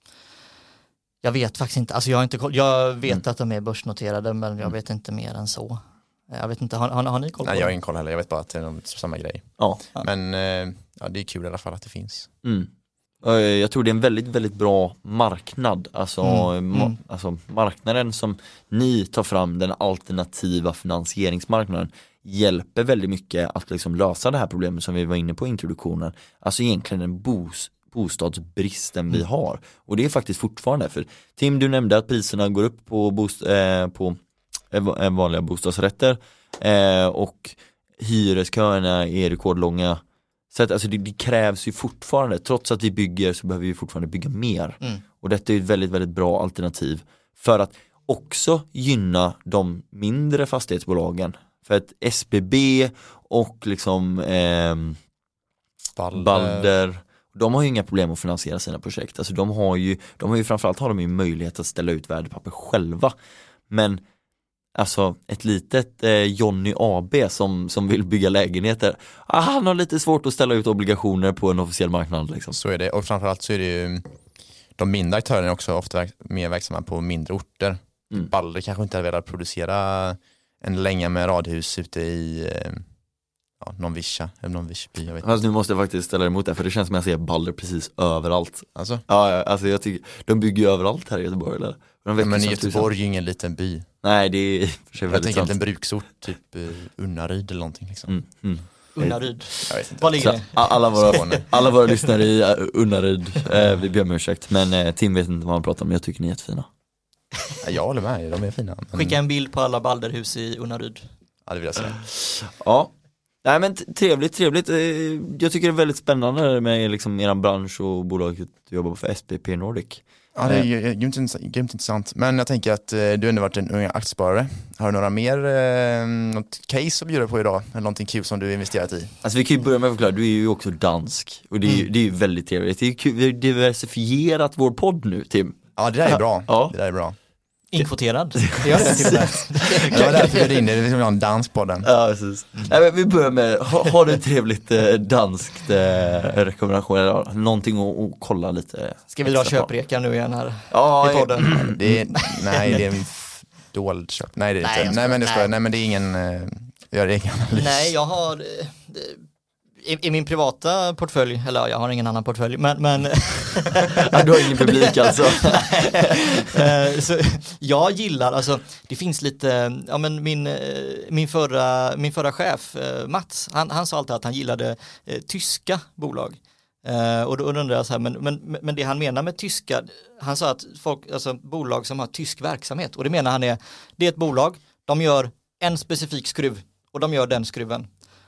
Jag vet faktiskt inte, alltså jag har inte koll. Jag vet mm. att de är börsnoterade, men jag vet inte mer än så. Jag vet inte, har, har, har ni koll på Nej, det? jag har ingen koll heller, jag vet bara att det är samma grej. Ja. Men ja, det är kul i alla fall att det finns. Mm. Jag tror det är en väldigt, väldigt bra marknad. Alltså, mm. ma- alltså marknaden som ni tar fram, den alternativa finansieringsmarknaden, hjälper väldigt mycket att liksom lösa det här problemet som vi var inne på i introduktionen. Alltså egentligen en boost bostadsbristen vi har. Och det är faktiskt fortfarande, för Tim, du nämnde att priserna går upp på, bost, eh, på eh, vanliga bostadsrätter eh, och hyresköerna är rekordlånga. Så att, alltså, det, det krävs ju fortfarande, trots att vi bygger så behöver vi fortfarande bygga mer. Mm. Och detta är ett väldigt, väldigt bra alternativ för att också gynna de mindre fastighetsbolagen. För att S B B och liksom eh, Balder. Balder De har ju inga problem att finansiera sina projekt. Alltså de har ju, de har ju framförallt har de ju möjlighet att ställa ut värdepapper själva. Men alltså ett litet eh, Johnny A B som, som vill bygga lägenheter, ah, han har lite svårt att ställa ut obligationer på en officiell marknad liksom. Så är det, och framförallt så är det ju de mindre aktörerna är också ofta verk- mer verksamma på mindre orter. Mm. Balder kanske inte hade velat producera en länga med radhus ute i eh, ja, någon vischa eller någon vischby, jag vet inte. Alltså, nu måste jag faktiskt ställa emot det, för det känns som att jag ser Balder precis överallt. Alltså? Ja, alltså jag tycker, de bygger ju överallt här i Göteborg eller? De ja, men i Göteborg är ju ingen liten by. Nej, det är för sig jag väldigt tänker sant. en bruksort, typ uh, Unnaryd eller någonting liksom. Mm, mm. Unnaryd. Jag vet inte. Var ligger det? Alla våra, alla våra lyssnare i uh, Unnaryd, eh, vi ber om ursäkt, men eh, Tim vet inte vad han pratar om, jag tycker ni är jättefina. Ja, jag håller med, de är fina. Men... Skicka en bild på alla Balderhus i Unnaryd. Ja, det vill jag säga. Ja. Nej men trevligt, trevligt. Jag tycker det är väldigt spännande med liksom eran bransch och bolaget du jobbar på för S P P Nordic. Ja, det är grymt intressant. Men jag tänker att du ändå varit en ung aktiesparare. Har du några mer, eh, något case att bjuda på idag? Eller någonting kul som du investerat i? Alltså vi kan ju börja med att förklara, du är ju också dansk. Och det är ju, mm. det är ju väldigt trevligt. Det är kul, vi har diversifierat vår podd nu, Tim. Ja, det där är bra. Ja. Det där är bra. Inkvoterad. Jag det till det. Det var därför jag ringde, det är liksom en danspodden. Ja, precis. Mm. Nej, men vi börjar med, har, har du ett trevligt eh, danskt eh, rekommendation eller någonting att, att kolla lite? Ska vi dra köpreka nu igen här ja, i podden? Det är, nej, det är en dold köp. Nej, det är nej, inte. Nej, men det ska, nej, men det är ingen, uh, jag har ingen analys. Nej, jag har... Uh, I, I min privata portfölj, eller jag har ingen annan portfölj, men... men ja, du har ingen publik alltså. Så jag gillar, alltså det finns lite, ja men min, min, förra, min förra chef, Mats, han, han sa alltid att han gillade eh, tyska bolag. Eh, och då undrar jag så här, men, men, men det han menar med tyska, han sa att folk, alltså bolag som har tysk verksamhet, och det menar han är, det är ett bolag, de gör en specifik skruv, och de gör den skruven.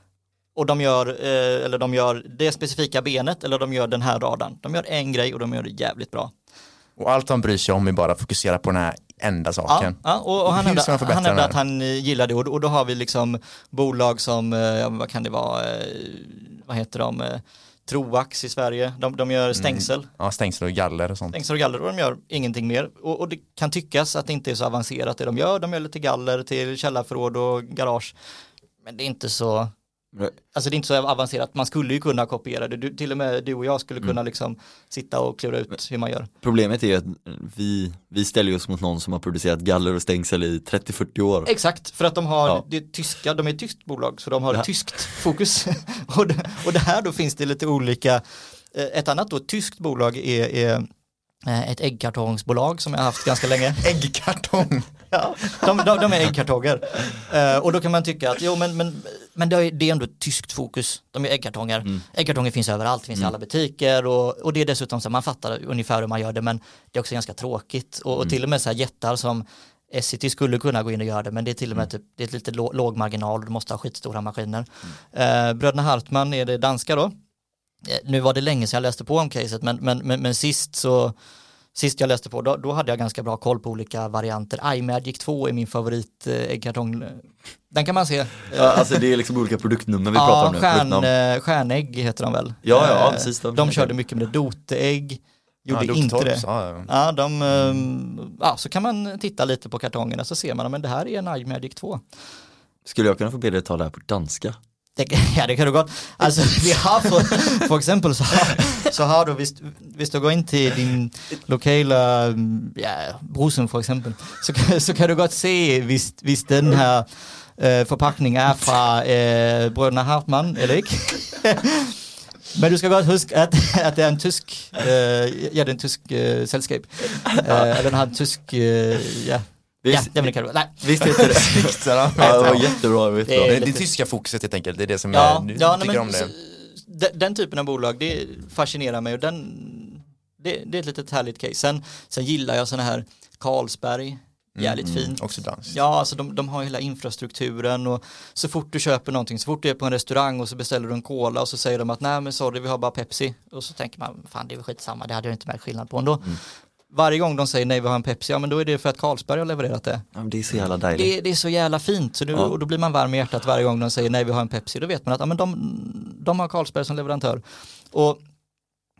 Och de gör, eh, eller de gör det specifika benet, eller de gör den här radarn. De gör en grej och de gör det jävligt bra. Och allt de bryr sig om är bara fokusera på den här enda saken. Ja, ja och, och han hävdar att han gillar det. Och, och då har vi liksom bolag som, ja, vad kan det vara, eh, vad heter de, eh, Troax i Sverige. De, de gör stängsel. Mm. Ja, stängsel och galler och sånt. Stängsel och galler, och de gör ingenting mer. Och, och det kan tyckas att det inte är så avancerat det de gör. De gör lite galler till källarförråd och garage. Men det är inte så... Alltså det är inte så avancerat, man skulle ju kunna kopiera det, du, till och med du och jag skulle kunna mm. liksom sitta och klura ut hur man gör. Problemet är ju att vi, vi ställer oss mot någon som har producerat galler och stängsel i trettio till fyrtio år. Exakt, för att de har ja. det tyska, de är ett tyskt bolag, så de har ett tyskt fokus. och, det, och det här då finns det lite olika, ett annat då tyskt bolag är, är ett äggkartongsbolag som jag har haft ganska länge. Äggkartong? Ja, de, de, de är äggkartonger. Uh, och då kan man tycka att jo, men, men, men det, är, det är ändå ett tyskt fokus. De är äggkartonger. Mm. Äggkartonger finns överallt, det finns mm. i alla butiker. Och, och det är dessutom så man fattar ungefär hur man gör det, men det är också ganska tråkigt. Och, och mm. till och med så här jättar som S C T skulle kunna gå in och göra det, men det är till och med typ, det är ett lite låg, låg marginal och du måste ha skitstora maskiner. Mm. Uh, Bröderna Hartman är det danska då. Uh, nu var det länge sedan jag läste på om caset, men, men, men, men sist så Sist jag läste på, då, då hade jag ganska bra koll på olika varianter. iMagic två är min favorit eh, äggkartong. Den kan man se. Ja, alltså det är liksom olika produktnummer vi ja, pratar om nu. Stjärn, eh, stjärnägg heter de väl. Ja, ja, precis. De, de körde mycket med det. Doteägg gjorde ja, inte det. Ja, ja. Ja, de, mm. ja, så kan man titta lite på kartongerna så ser man, men det här är en iMagic två. Skulle jag kunna få be dig ta det här på danska? Det, ja, det kan du gott. Alltså vi har för, för exempel så har, så har du, hvis, hvis du går in till din lokala ja, brusen för exempel, så, så kan du gott se hvis, hvis den här eh, förpackningen är från eh, Bröderna Hartman eller inte. Men du ska gott huska att, att det är en tysk, eh, ja det är en tysk eh, sällskap. Eh, eller den har en tysk, eh, ja. Visst, ja, det kan du. Nej. Visst heter det. Ja, det var jättebra. Vet det, är det, det tyska fokuset helt enkelt, det är det som ja, jag ja, tycker men, om det. Så, den, den typen av bolag, det fascinerar mig och den, det, det är ett litet härligt case. Sen, sen gillar jag såna här Carlsberg, jävligt mm, fint. Också dans. Ja, alltså de, de har hela infrastrukturen och så fort du köper någonting, så fort du är på en restaurang och så beställer du en cola och så säger de att nej men sorry, vi har bara Pepsi. Och så tänker man, fan det är väl skitsamma, det hade jag inte märkt skillnad på ändå. Mm. Varje gång de säger nej vi har en Pepsi, ja men då är det för att Carlsberg har levererat det. Ja, det är så jävla dejligt. Det, det är så jävla fint, så nu, ja. Och då blir man varm i hjärtat varje gång de säger nej vi har en Pepsi. Då vet man att ja, men de, de har Carlsberg som leverantör. Och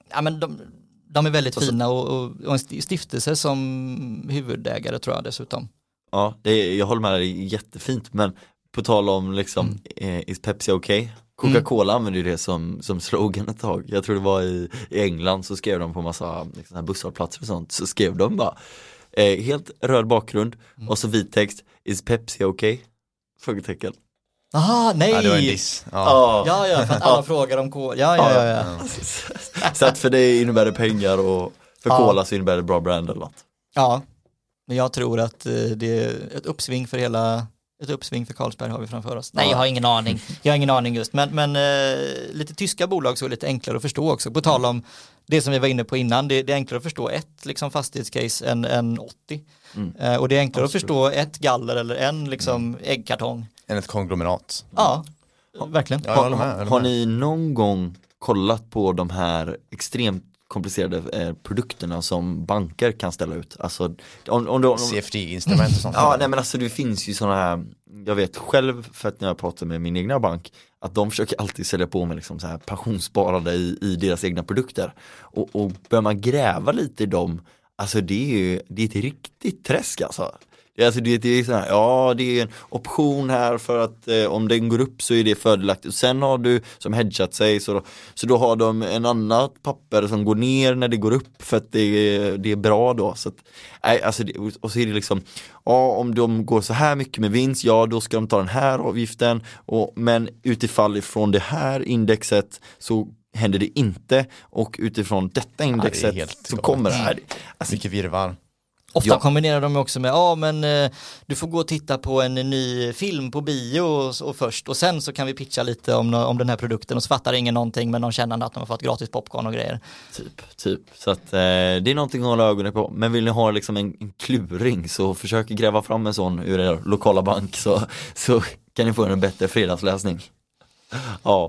Ja, men de, de är väldigt alltså, fina och, och, och en stiftelse som huvudägare tror jag dessutom. Ja, det är, jag håller med dig, det är jättefint, men på tal om liksom, mm. eh, is Pepsi okay? Coca-Cola mm. använder ju det som, som slogan ett tag. Jag tror det var i, i England, så skrev de på massa liksom, busshållplatser och sånt, så skrev de bara eh, helt röd bakgrund mm. och så vit text, is Pepsi okay? Frågetecken. Aha, nej! Ja, det var en diss. Ja, ja, ja för att alla frågar om cola. Ja, ja, ja. ja. ja. Så att för det innebär det pengar och för ja. cola så innebär det bra brand eller något. Ja, men jag tror att det är ett uppsving för hela... Ett uppsving för Carlsberg har vi framför oss. Nej, jag har ingen aning. Jag har ingen aning just. Men, men eh, lite tyska bolag så är lite enklare att förstå också. På tal om det som vi var inne på innan. Det, det är enklare att förstå ett liksom, fastighetscase än, än åttio. Mm. Eh, och det är enklare Absolut. att förstå ett galler eller en liksom, mm. äggkartong. Än ett konglomerat. Ja, ja. verkligen. Ja, jag håller med, jag håller med. Har ni någon gång kollat på de här extremt komplicerade eh, produkterna som banker kan ställa ut? Alltså, om, om, om, C F D-instrument och sånt. Ja, nej men alltså det finns ju sådana här, jag vet själv för att när jag pratar med min egna bank, att de försöker alltid sälja på med liksom så här pensionssparande i, i deras egna produkter. Och, och börjar man gräva lite i dem, alltså det är ju det är ett riktigt träsk alltså. Alltså det, det är så här, ja det är en option här för att eh, om den går upp så är det fördelaktigt. Och sen har du som hedgat sig så då, så då har de en annat papper som går ner när det går upp för att det är, det är bra då. Så att, nej, alltså det, och så är det liksom, ja om de går så här mycket med vinst, ja då ska de ta den här avgiften. Och, men utifall ifrån det här indexet så händer det inte. Och utifrån detta indexet ja, så kommer det här. Alltså, mycket virrvarr. Ofta ja. kombinerar de också med, ja men eh, du får gå och titta på en ny film på bio och, och först och sen så kan vi pitcha lite om, om den här produkten och så fattar ingen någonting men de känner att de har fått gratis popcorn och grejer. Typ, typ. Så att eh, det är någonting att hålla ögonen på. Men vill ni ha liksom en, en kluring så försök gräva fram en sån ur er lokala bank så, så kan ni få en bättre fredagsläsning. Ja.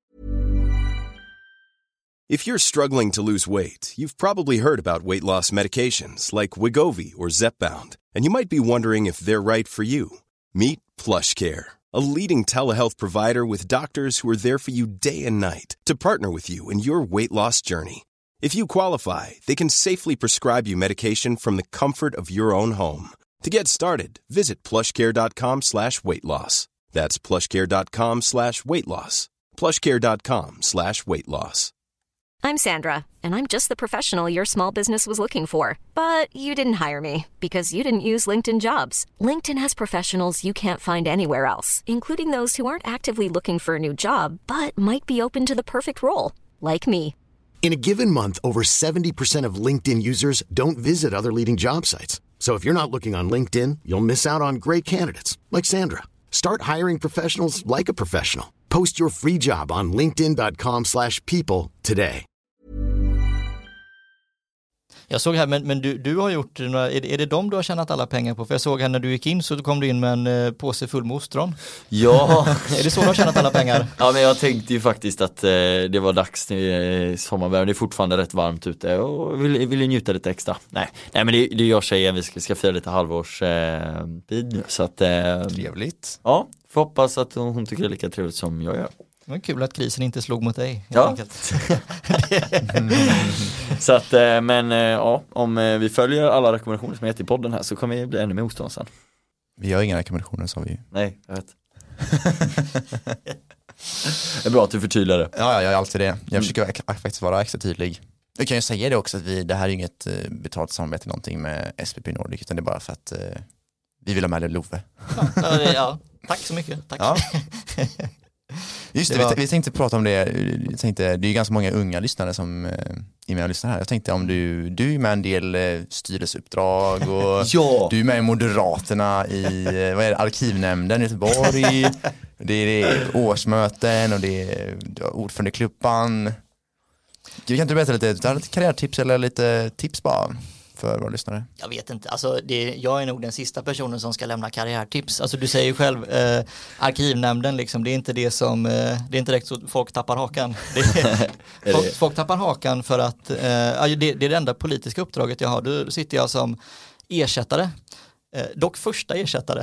If you're struggling to lose weight, you've probably heard about weight loss medications like Wegovy or Zepbound, and you might be wondering if they're right for you. Meet PlushCare, a leading telehealth provider with doctors who are there for you day and night to partner with you in your weight loss journey. If you qualify, they can safely prescribe you medication from the comfort of your own home. To get started, visit plushcare.com slash weight loss. That's plushcare.com slash weight loss. plushcare.com slash weight loss. I'm Sandra, and I'm just the professional your small business was looking for. But you didn't hire me because you didn't use LinkedIn Jobs. LinkedIn has professionals you can't find anywhere else, including those who aren't actively looking for a new job, but might be open to the perfect role, like me. In a given month, over seventy percent of LinkedIn users don't visit other leading job sites. So if you're not looking on LinkedIn, you'll miss out on great candidates, like Sandra. Start hiring professionals like a professional. Post your free job on linkedin.com slash people today. Jag såg här, men, men du, du har gjort några, är det, är det dem du har tjänat alla pengar på? För jag såg här när du gick in så kom du in med en uh, påse full med ostron. Ja. Är det så du har tjänat alla pengar? Ja, men jag tänkte ju faktiskt att eh, det var dags till eh, sommarvärme. Det är fortfarande rätt varmt ute och vill, vill njuta lite extra. Nej, Nej men det, det är jag tjejen, vi ska, ska fira lite halvårs eh, bid nu. Så att, eh, trevligt. Ja, får hoppas att hon, hon tycker det är lika trevligt som jag gör. Det var kul att krisen inte slog mot dig. Ja. Så att, men ja, om vi följer alla rekommendationer som heter i podden här så kommer vi bli ännu mer ostron sen. Vi har inga rekommendationer sa vi. Nej, jag vet. Det är bra att du förtydligar det. Ja, jag är alltid det. Jag försöker mm. faktiskt vara extra tydlig. Jag kan ju säga det också att vi, det här är inget betalt samarbete någonting med S V P Nordic utan det är bara för att uh, vi vill ha med det Love. Ja, ja, tack så mycket. Tack. Ja. Just det, det var... vi, vi tänkte prata om det. Jag tänkte, det är ju ganska många unga lyssnare som eh, är med och lyssnar här. Jag tänkte om du, du är med en del eh, styrelseuppdrag och ja. Du är med i Moderaterna i eh, vad är det, arkivnämnden i Göteborg. det, är, det är årsmöten och det är ordförande i klubban. Kan inte du berätta lite, du har lite karriärtips eller lite tips bara för våra lyssnare? Jag vet inte, alltså det, jag är nog den sista personen som ska lämna karriärtips. Alltså du säger ju själv, eh, arkivnämnden liksom, det är inte det som, eh, det är inte direkt så folk tappar hakan. Det är, folk, folk tappar hakan för att, eh, det, det är det enda politiska uppdraget jag har. Då sitter jag som ersättare Eh, dock första ersättare.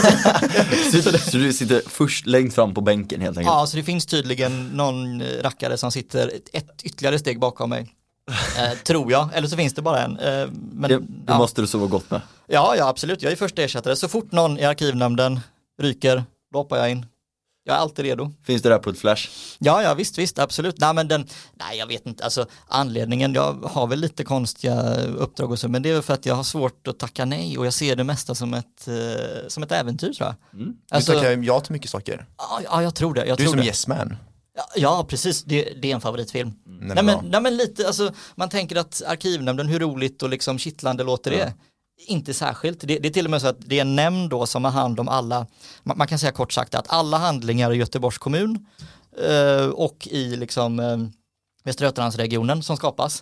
så, så du sitter först längst fram på bänken helt enkelt? Ja, så det finns tydligen någon rackare som sitter ett, ett ytterligare steg bakom mig. Eh, tror jag, eller så finns det bara en. Eh, men, det det ja. måste du sova gott med. Ja, ja, absolut. Jag är första ersättare. Så fort någon i arkivnämnden ryker, då hoppar jag in. Jag är alltid redo. Finns det där på ett flash? Ja, ja, visst, visst, absolut. Nej, men den, nej, jag vet inte. Alltså, anledningen, jag har väl lite konstiga uppdrag och så, men det är väl för att jag har svårt att tacka nej och jag ser det mesta som ett, eh, som ett äventyr, tror jag. Mm. Alltså, du tackar ja till mycket saker. Ja, ja jag tror det. Jag du är tror som det. Yes Man. Ja, ja, precis. Det, det är en favoritfilm. Mm, nej, men, nej, men lite, alltså, man tänker att arkivnämnden, hur roligt och liksom kittlande låter det. Ja. Inte särskilt. Det, det är till och med så att det är en nämnd då som har hand om alla, man, man kan säga kort sagt att alla handlingar i Göteborgs kommun eh, och i liksom eh, Västra Götalandsregionen som skapas,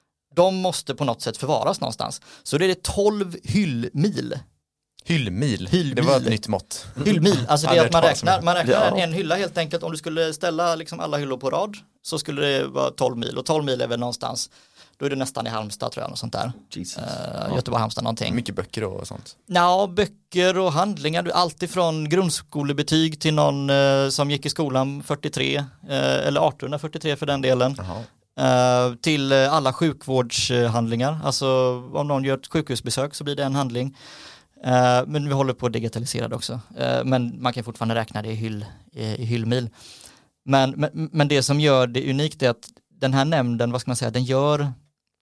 de måste på något sätt förvaras någonstans. Så det är det tolv hyllmil. Hyllmil? Hyllmil. Det var ett nytt mått. Hyllmil, alltså det är att man räknar, man räknar ja. en hylla helt enkelt. Om du skulle ställa liksom alla hyllor på rad så skulle det vara tolv mil och tolv mil är väl någonstans. Då är det nästan i Halmstad tror jag, och sånt där. Jesus. Uh, ja. Göteborg, Halmstad någonting. Mycket böcker och sånt. Ja, böcker och handlingar. Allt ifrån grundskolebetyg till någon uh, som gick i skolan fyrtiotre, uh, eller artonhundrafyrtiotre för den delen. Uh, till uh, alla sjukvårdshandlingar. Alltså om någon gör ett sjukhusbesök så blir det en handling. Uh, men vi håller på att digitalisera det också. Uh, men man kan fortfarande räkna det i, hyll, i, i hyllmil. Men, men, men det som gör det unikt är att den här nämnden, vad ska man säga, den gör,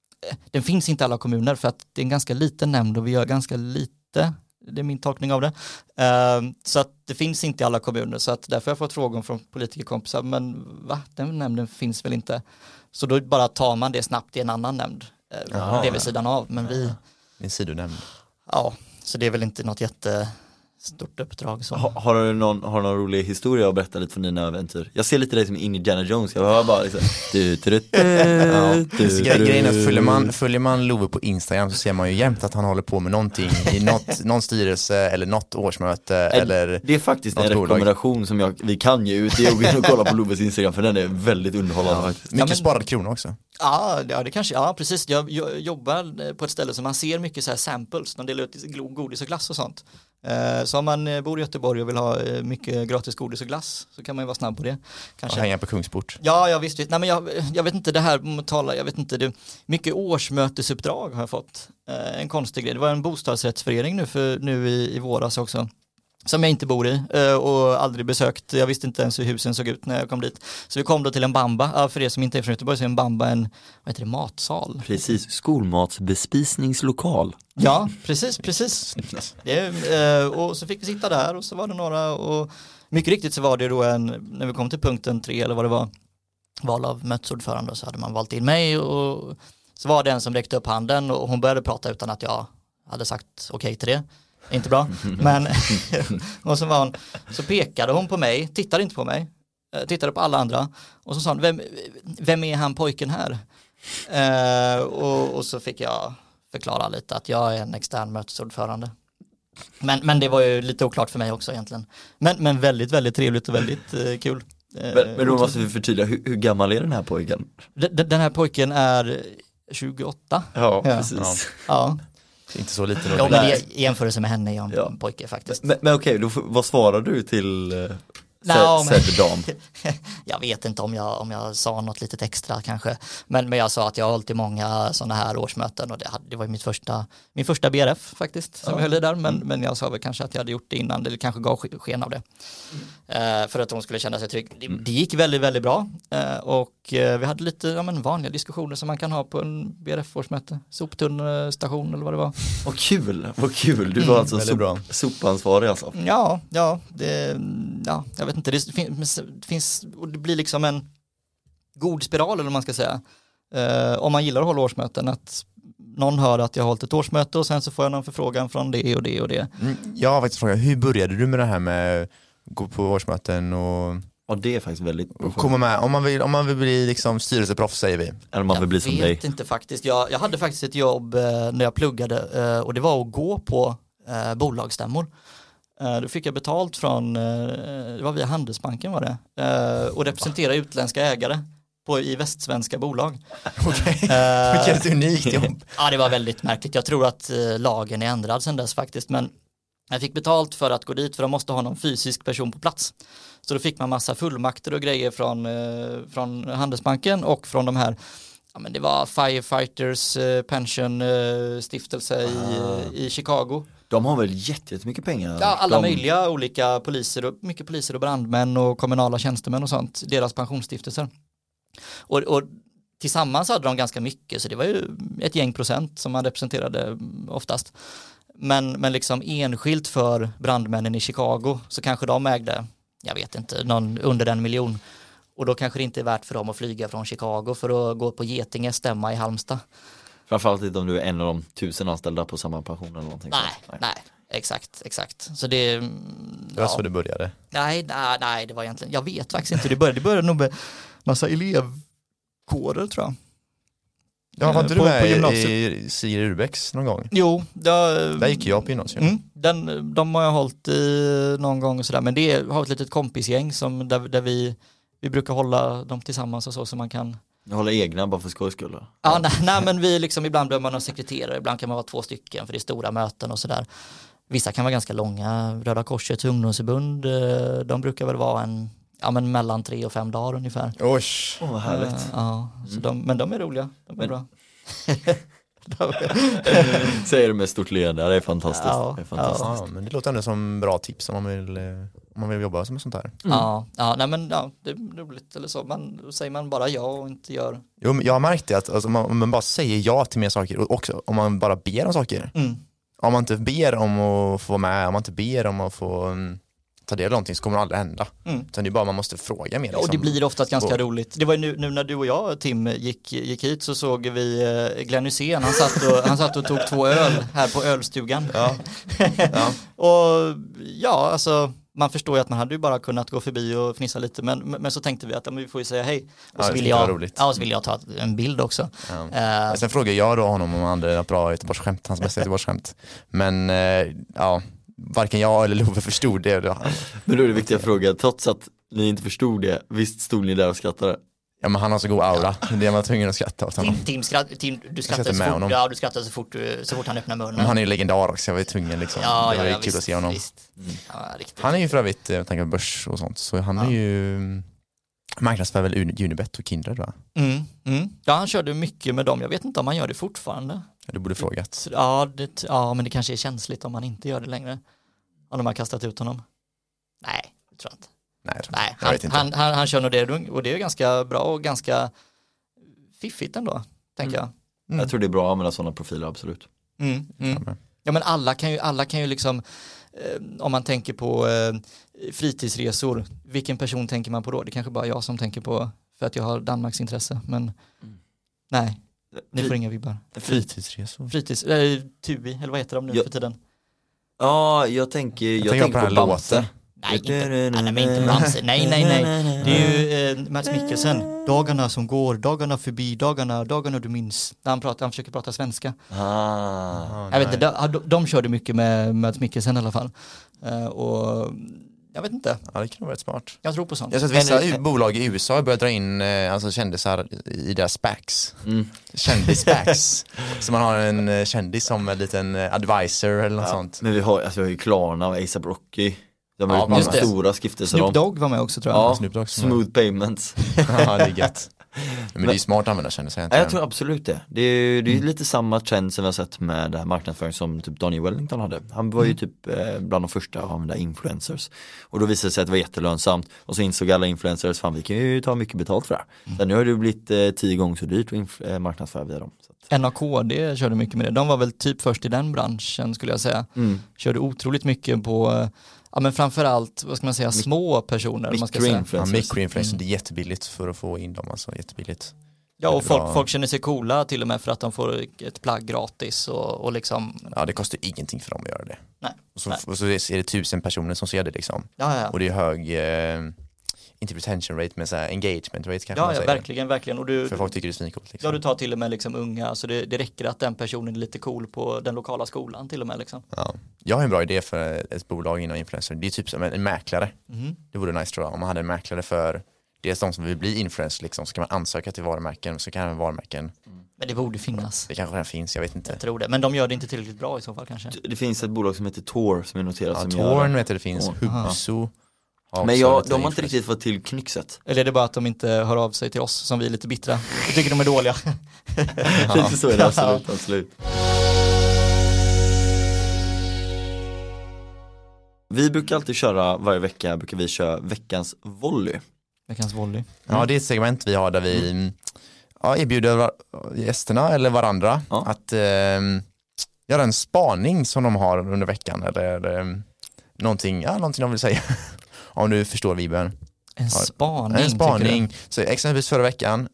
den finns inte i alla kommuner för att det är en ganska liten nämnd och vi gör ganska lite, det är min tolkning av det. Uh, så att det finns inte i alla kommuner, så att därför har jag fått frågor från politikerkompisar, men va, den nämnden finns väl inte. Så då bara tar man det snabbt i en annan nämnd, uh, Jaha, det är vid sidan av, men vi... En sidonämnd. Ja, så det är väl inte något jätte... stort uppdrag. Så. Ha, har du någon, har någon rolig historia att berätta lite från dina äventyr? Jag ser lite dig som Indiana Jones. Jag hör bara liksom du, du, du, du, ja. du, du, Grejen är, följer man, följer man Love på Instagram så ser man ju jämt att han håller på med någonting i något, någon styrelse eller något årsmöte eller det är faktiskt en rekommendation bolag. Som jag, vi kan ge ut. Det är att gå in och kolla på Loves Instagram för den är väldigt underhållande. Ja, mycket ja, men, sparade kronor också. Ja, ja, det kanske, ja precis. Jag, jag jobbar på ett ställe som man ser mycket så här samples. De delar ut godis och glass och sånt. Så om man bor i Göteborg och vill ha mycket gratis godis och glass så kan man ju vara snabb på det. Kanske. Och hänga på Kungsport. Ja, jag visst. Nej, men jag, jag vet inte det här tala, jag vet inte det. Mycket årsmötesuppdrag har jag fått. En konstig grej. Det var en bostadsrättsförening nu för nu i, i våras också. Som jag inte bor i och aldrig besökt. Jag visste inte ens hur husen såg ut när jag kom dit. Så vi kom då till en Bamba. Ja, för er som inte är från Göteborg så är en Bamba en, vad heter det, matsal. Precis, skolmatsbespisningslokal. Ja, precis, precis. Det, och så fick vi sitta där och så var det några och mycket riktigt så var det då en, när vi kom till punkten tre eller vad det var, val av mötesordförande, så hade man valt in mig och så var det en som räckte upp handen och hon började prata utan att jag hade sagt okej okay till det. Inte bra, men och så, var hon, så pekade hon på mig, tittade inte på mig, tittade på alla andra och så sa hon, vem, vem är han pojken här? Eh, och, och så fick jag förklara lite att jag är en extern mötesordförande. Men, men det var ju lite oklart för mig också egentligen. Men, men väldigt, väldigt trevligt och väldigt eh, kul. Eh, men, men då måste vi förtydliga, hur, hur gammal är den här pojken? Den, den här pojken är tjugoåtta. Ja, ja. Precis. Ja. Ja. Inte så lite. Ja, men det, i jämförelse med henne är jag en ja. pojke faktiskt. Men, men okej, då, vad svarar du till uh, no, Sädderdam? Jag vet inte om jag, om jag sa något litet extra kanske. Men, men jag sa att jag har hållit i många sådana här årsmöten och det, hade, det var mitt första, min första B R F faktiskt som ja. jag höll i där. Men, mm. men jag sa väl kanske att jag hade gjort det innan, eller kanske gav sken av det. Mm. Uh, för att hon skulle känna sig trygg. Det, mm. det gick väldigt, väldigt bra. Uh, och uh, vi hade lite ja, men vanliga diskussioner som man kan ha på en B R F-årsmöte. Soptunnstation eller vad det var. Vad kul, vad kul. Du var mm, alltså sop, sopansvarig alltså. Ja, ja, det, ja, jag vet inte. Det finns, det finns, och det blir liksom en god spiral eller vad man ska säga. Uh, om man gillar att hålla årsmöten, att någon hör att jag har hållit ett årsmöte och sen så får jag någon förfrågan från det och det och det. Mm, jag har faktiskt frågat, hur började du med det här med att gå på årsmöten och... Ja, det är faktiskt väldigt... Komma med, om man vill, om man vill bli liksom styrelseproffs säger vi. Eller om man vill bli som dig. Jag vet inte faktiskt. Jag, jag hade faktiskt ett jobb eh, när jag pluggade eh, och det var att gå på eh, bolagsstämmor. Eh, då fick jag betalt från, eh, det var via Handelsbanken var det, eh, och representera utländska ägare på, i västsvenska bolag. Okej, uh, vilket unikt jobb. Ja, det var väldigt märkligt. Jag tror att uh, lagen är ändrad sedan dess faktiskt, men jag fick betalt för att gå dit för de måste ha någon fysisk person på plats. Så då fick man massa fullmakter och grejer från, uh, från Handelsbanken och från de här, ja men det var Firefighters uh, Pension uh, stiftelse i, uh, i Chicago. De har väl jättemycket pengar? Ja, alla de... möjliga olika poliser och mycket poliser och brandmän och kommunala tjänstemän och sånt, deras pensionsstiftelser. Och, och tillsammans hade de ganska mycket, så det var ju ett gäng procent som man representerade oftast. Men, men liksom enskilt för brandmännen i Chicago så kanske de ägde, jag vet inte, någon under en miljon. Och då kanske det inte är värt för dem att flyga från Chicago för att gå på Getinge stämma i Halmstad. Framförallt inte om du är en av de tusen anställda på samma pension eller någonting. Nej, nej, nej, exakt, exakt. Så det, det var ja. så det började? Nej, nej, nej, det var egentligen, jag vet faktiskt inte hur det började. Det började nog med massa elevkårer tror jag. Ja, var inte du med i, i Sigrid Rudbecks någon gång? Jo. Det, där gick jag på gymnasiet. Mm, den, de har jag hållit i någon gång och sådär. Men det har ett litet kompisgäng som, där, där vi, vi brukar hålla dem tillsammans och så, så man kan... Hålla egna bara för skojs skull? Ja, nej, nej, men vi liksom, ibland behöver man ha sekreterare, ibland kan man vara två stycken för det är stora möten och sådär. Vissa kan vara ganska långa. Röda Korsets ungdomsförbund, de brukar väl vara en, ja men mellan tre och fem dagar ungefär. Oj, oh, vad härligt. Uh, ja, så mm. de, men de är roliga, de är men... bra. Säger du med stort leende, det är fantastiskt. Ja, det är fantastiskt. Ja, men det låter ändå som bra tips om man vill, om man vill jobba som sånt här. Mm. Ja, ja, nej men ja, det är roligt eller så. Man, säger man bara ja och inte gör. Jo, men jag har märkt det att alltså, om, man, om man bara säger ja till mer saker och också om man bara ber om saker. Mm. Om man inte ber om att få vara med, om man inte ber om att få um, ta del av någonting så kommer det aldrig hända. Mm. Utan det är bara man måste fråga mer. Ja, och det blir oftast ganska och... roligt. Det var ju nu, nu när du och jag, Tim, gick, gick hit så såg vi uh, Glenn Hysén. Han satt, och, han satt och tog två öl här på ölstugan. Ja. Ja. Och ja, alltså man förstår ju att man hade ju bara kunnat gå förbi och fnissa lite, men, men så tänkte vi att vi får ju säga hej. Och så, ja, vill jag, ja, och så vill jag ta en bild också. Ja. Uh, Sen frågade jag då honom om han hade ett bra Göteborgsskämt, hans bästa Göteborgsskämt. Men uh, ja, varken jag eller Love förstod det. Då. Men då är det viktiga fråga, trots att ni inte förstod det, visst stod ni där och skrattade? Ja, men han har så god aura. Det är man tvungen att skratta åt honom. Tim, Tim, skratt, Tim du skrattade så fort, ja, du skrattade så fort, så fort han öppnade munnen. Men han är ju legendar också, jag var ju tvungen liksom. Ja, det var ja, ju ja, kul visst, att se honom. Mm. Ja, han är ju för övrigt, jag tänker på börs och sånt, så han ja. är ju marknadsför väl Unibet och Kindred, va? Mm, mm. Ja, han körde mycket med dem. Jag vet inte om han gör det fortfarande. Ja, du borde frågat. Ja, det, ja, men det kanske är känsligt om han inte gör det längre. Om de har kastat ut honom. Nej, det tror jag inte. Nej, Nej han, jag han, han, han kör nog det, och det är ganska bra och ganska fiffigt ändå, tänker mm. jag. Mm. Jag tror det är bra att använda sådana profiler, absolut. Mm. Mm. Ja, men alla kan ju, alla kan ju liksom, eh, om man tänker på eh, fritidsresor, vilken person tänker man på då? Det är kanske bara jag som tänker på, för att jag har Danmarks intresse, men mm. nej, ni får inga vibbar. Fritidsresor? Fritids, eh, Tubi, eller vad heter de nu jag, för tiden? Ja, jag tänker, jag, jag tänker på, på Bamse. Nej, inte, nej, men inte Bamse. Nej, nej, nej. Det är ju eh, Mats Mikkelsen. Dagarna som går, dagarna förbi, dagarna, dagarna du minns. Han, pratar, han försöker prata svenska. Ah, jag vet inte, de, de, de körde mycket med Mats Mikkelsen i alla fall. Uh, och jag vet inte. Ja, det kan vara rätt smart. Jag tror på sånt. Jag tror att vissa Eller, bolag i U S A börjar dra in eh, alltså kändisar i deras SPACs. Mm. Kändis-SPACs. Så man har en kändis som en liten advisor eller något ja, sånt. Men vi har, alltså, vi har ju Klarna och A$AP Rocky. De har ja, många stora skiftelser. Snoop Dogg var med också, tror jag. Ja, Snoop Dogg smooth payments. Ja, det är gött. Men, men det är smart att använda, känner jag. Jag tror absolut det. Det är, det är mm. lite samma trend som vi har sett med det här marknadsföring som typ Daniel Wellington hade. Han var ju mm. typ eh, bland de första att använda influencers. Och då visade det sig att det var jättelönsamt. Och så insåg alla influencers, fan vi kan ju ta mycket betalt för det här. Mm. Så nu har det blivit eh, tio gånger så dyrt att inf- eh, marknadsföra via dem. Så att... N A K D körde mycket med det. De var väl typ först i den branschen, skulle jag säga. Mm. Körde otroligt mycket på... Eh, Ja, men framförallt, vad ska man säga, små personer. Microinfluencers. Ja, microinfluencers, mm. det är jättebilligt för att få in dem, alltså jättebilligt. Ja, och folk, folk känner sig coola till och med för att de får ett plagg gratis och, och liksom... Ja, det kostar ingenting för dem att göra det. Nej. Och så, Nej. Och så är det tusen personer som ser det liksom. Ja, ja, ja. Och det är hög, eh, inte retention rate, men så här engagement rate kanske ja, man ja, säger. verkligen, verkligen. Och du, för folk tycker det är svincoolt liksom. Ja, du tar till och med liksom unga, så det, det räcker att den personen är lite cool på den lokala skolan till och med liksom. Ja. Jag har en bra idé för ett bolag inom influencer. Det är typ som en, en mäklare. Mm. Det vore nice, tror jag, om man hade en mäklare för dels de som vill bli influencers liksom, så kan man ansöka till varumärken, så kan även varumärken. Men det borde finnas. Det kanske redan finns, jag vet inte. Jag tror det, men de gör det inte tillräckligt bra i så fall kanske. Det finns ett bolag som heter Tor som är noterat Ja, som Torn gör vet jag det finns, Huso. Men jag, de har inte riktigt fått till knyxet. Eller är det bara att de inte hör av sig till oss som vi är lite bittra? Jag tycker de är dåliga. Lite så är det, absolut, absolut. Vi brukar alltid köra, varje vecka brukar vi köra veckans volley. Veckans volley. Mm. Ja, det är ett segment vi har där vi mm. ja, erbjuder gästerna eller varandra ja. att eh, göra en spaning som de har under veckan eller eh, någonting, ja, någonting de vill säga. Om du förstår Vibern. En spaning. En spaning. Så exempelvis förra veckan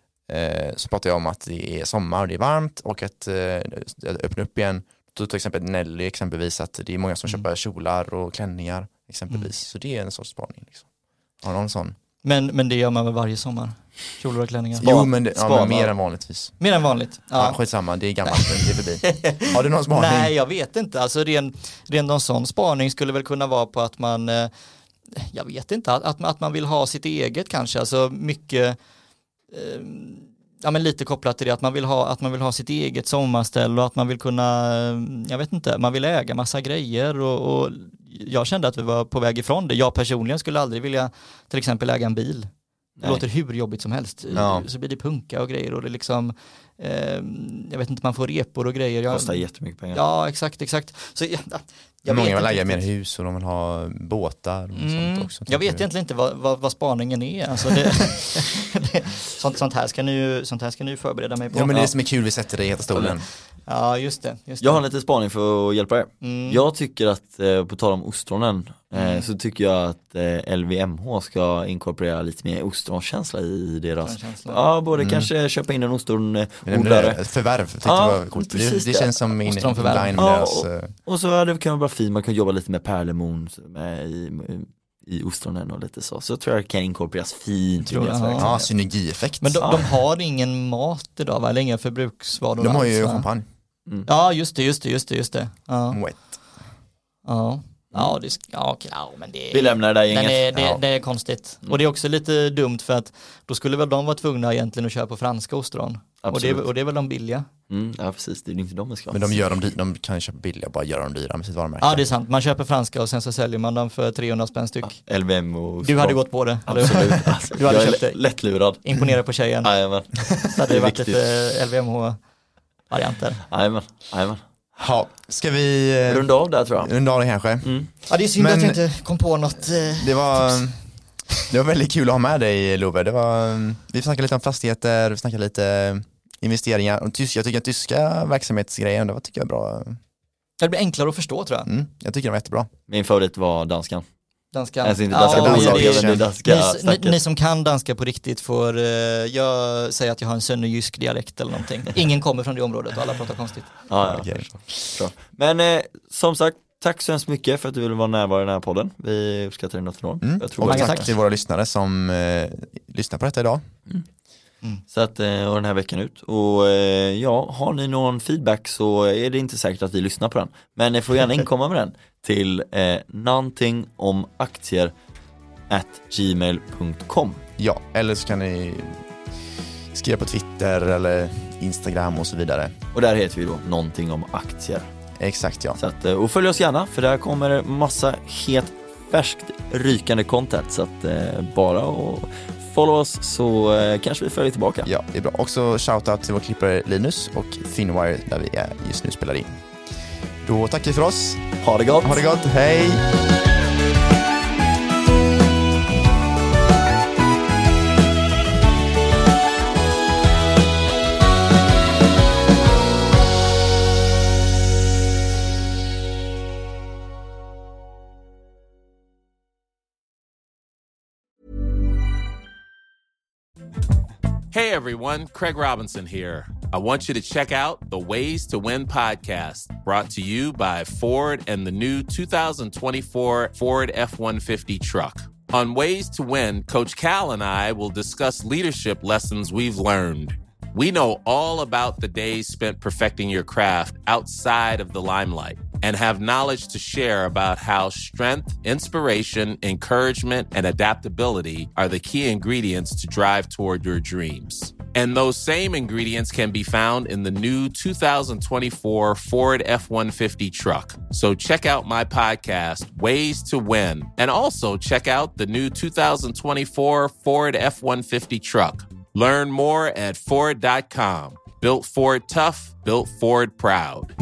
eh, så pratade jag om att det är sommar och det är varmt och att eh, öppna upp igen. Då till exempel Nelly exempelvis att det är många som mm. köper kjolar och klänningar exempelvis. Mm. Så det är en sorts spaning. Liksom. Har någon sån? Men, men det gör man väl varje sommar? Kjolar och klänningar? Jo, men, det, ja, men mer än vanligtvis. Mer än vanligt? Ja, ja skitsamma, det är gammalt, men det är förbi. Har du någon spaning? Nej, jag vet inte. Alltså ren, ren någon sån spaning skulle väl kunna vara på att man, eh, jag vet inte, att, att, att man vill ha sitt eget kanske. Alltså mycket, eh, ja men lite kopplat till det, att man vill ha, att man vill ha sitt eget sommarställ och att man vill kunna, jag vet inte, man vill äga massa grejer och, och jag kände att vi var på väg ifrån det. Jag personligen skulle aldrig vilja till exempel äga en bil. Det Nej. låter hur jobbigt som helst. Ja. Så blir det punka och grejer och det liksom, eh, jag vet inte, man får repor och grejer. Jag, kostar jättemycket pengar. Ja, exakt, exakt. Så, jag, jag Många vill lägga mer hus och de vill ha båtar och mm, sånt också. Jag vet jag. egentligen inte vad, vad, vad spaningen är. Alltså det, det, sånt, sånt, här ska ni, sånt här ska ni förbereda mig på. Ja, men det är som är kul, vi sätter dig i heta stolen. Ja, just det, just det. Jag har en liten spaning för att hjälpa er. Mm. Jag tycker att, eh, på tal om ostronen, eh, mm. så tycker jag att eh, L V M H ska inkorporera lite mer ostronkänsla i deras. Ja, både mm. kanske köpa in en ostronodlare. Förvärv, tyckte ja, det var coolt. Det, det känns som in, in line med ja, deras... Och, och så hade det kunnat vara fint, man kan jobba lite med pärlemon med i, i ostronen och lite så. Så tror jag det kan inkorporeras fint. Tror jag. Ja, synergieffekt. Men de, de har ingen mat idag, va? Eller inga förbruksvaror. De har alls, ju va? champagne. Mm. Ja, just det, just det, just det, just det. Ja. Wet. Ja. Ja, det, ja, okej, ja, men det, vi lämnar det där inget. Det, det, ja. det är konstigt. Mm. Och det är också lite dumt för att då skulle väl de vara tvungna egentligen att köpa franska ostron. Och det, och det är väl de billiga. Mm, ja, precis. Det är inte de ska. Men de, gör dem, de kan köpa billiga och bara göra dem dyra med sitt varumärke. Ja, det är sant. Man köper franska och sen så säljer man dem för trehundra spänn styck. Ja, L V M och du hade gått på det. Absolut. Alltså, du hade jag köpt är det. lättlurad. Imponera på tjejen. Jajamän. Så hade det varit lite L V M H-varianter. Jajamän, jajamän. Ja, ska vi runda av där tror jag. Runda av det kanske. Mm. Ja, det är synd Men, att jag inte kom på något eh, det var, det var väldigt kul att ha med dig, Love. Det var, vi snackade lite om fastigheter, vi snackade lite investeringar. Och tysk, jag tycker att tyska verksamhetsgrejen, det var, tycker jag, bra. Det blir enklare att förstå tror jag. Mm, jag tycker det var jättebra. Min favorit var danskan. Danska. Alltså inte danska, ja, bolaget, det, det, danska ni, ni, ni som kan danska på riktigt får uh, jag säga att jag har en sönnejysk dialekt eller någonting. Ingen kommer från det området och alla pratar konstigt. Ja, ja, okay. Bra. Men eh, som sagt, tack så hemskt mycket för att du ville vara närvarande i den här podden. Vi uppskattar det något enormt. Mm. Jag tror och tack, tack till våra lyssnare som eh, lyssnar på detta idag. Mm. Mm. Så att, och den här veckan ut. Och ja, har ni någon feedback så är det inte säkert att vi lyssnar på den. Men ni får gärna inkomma med den till eh, någonting om aktier at gmail punkt com. Ja, eller så kan ni skriva på Twitter eller Instagram och så vidare. Och där heter vi då någonting om aktier. Exakt, ja. Så att, och följ oss gärna, för där kommer massa helt färskt rykande content. Så att eh, bara och follow oss så eh, kanske vi följer tillbaka. Ja, det är bra. Också shoutout till vår klippare Linus och Finwire där vi är just nu spelar in. Då tackar vi för oss. Ha det gott. Ha det gott. Hej! Hey everyone, Craig Robinson here. I want you to check out the Ways to Win podcast, brought to you by Ford and the new two thousand twenty-four Ford F one fifty truck. On Ways to Win, Coach Cal and I will discuss leadership lessons we've learned. We know all about the days spent perfecting your craft outside of the limelight. and have knowledge to share about how strength, inspiration, encouragement, and adaptability are the key ingredients to drive toward your dreams. And those same ingredients can be found in the new two thousand twenty-four Ford F one fifty truck. So check out my podcast, Ways to Win, and also check out the new two thousand twenty-four Ford F one fifty truck. Learn more at Ford dot com. Built Ford tough, built Ford proud.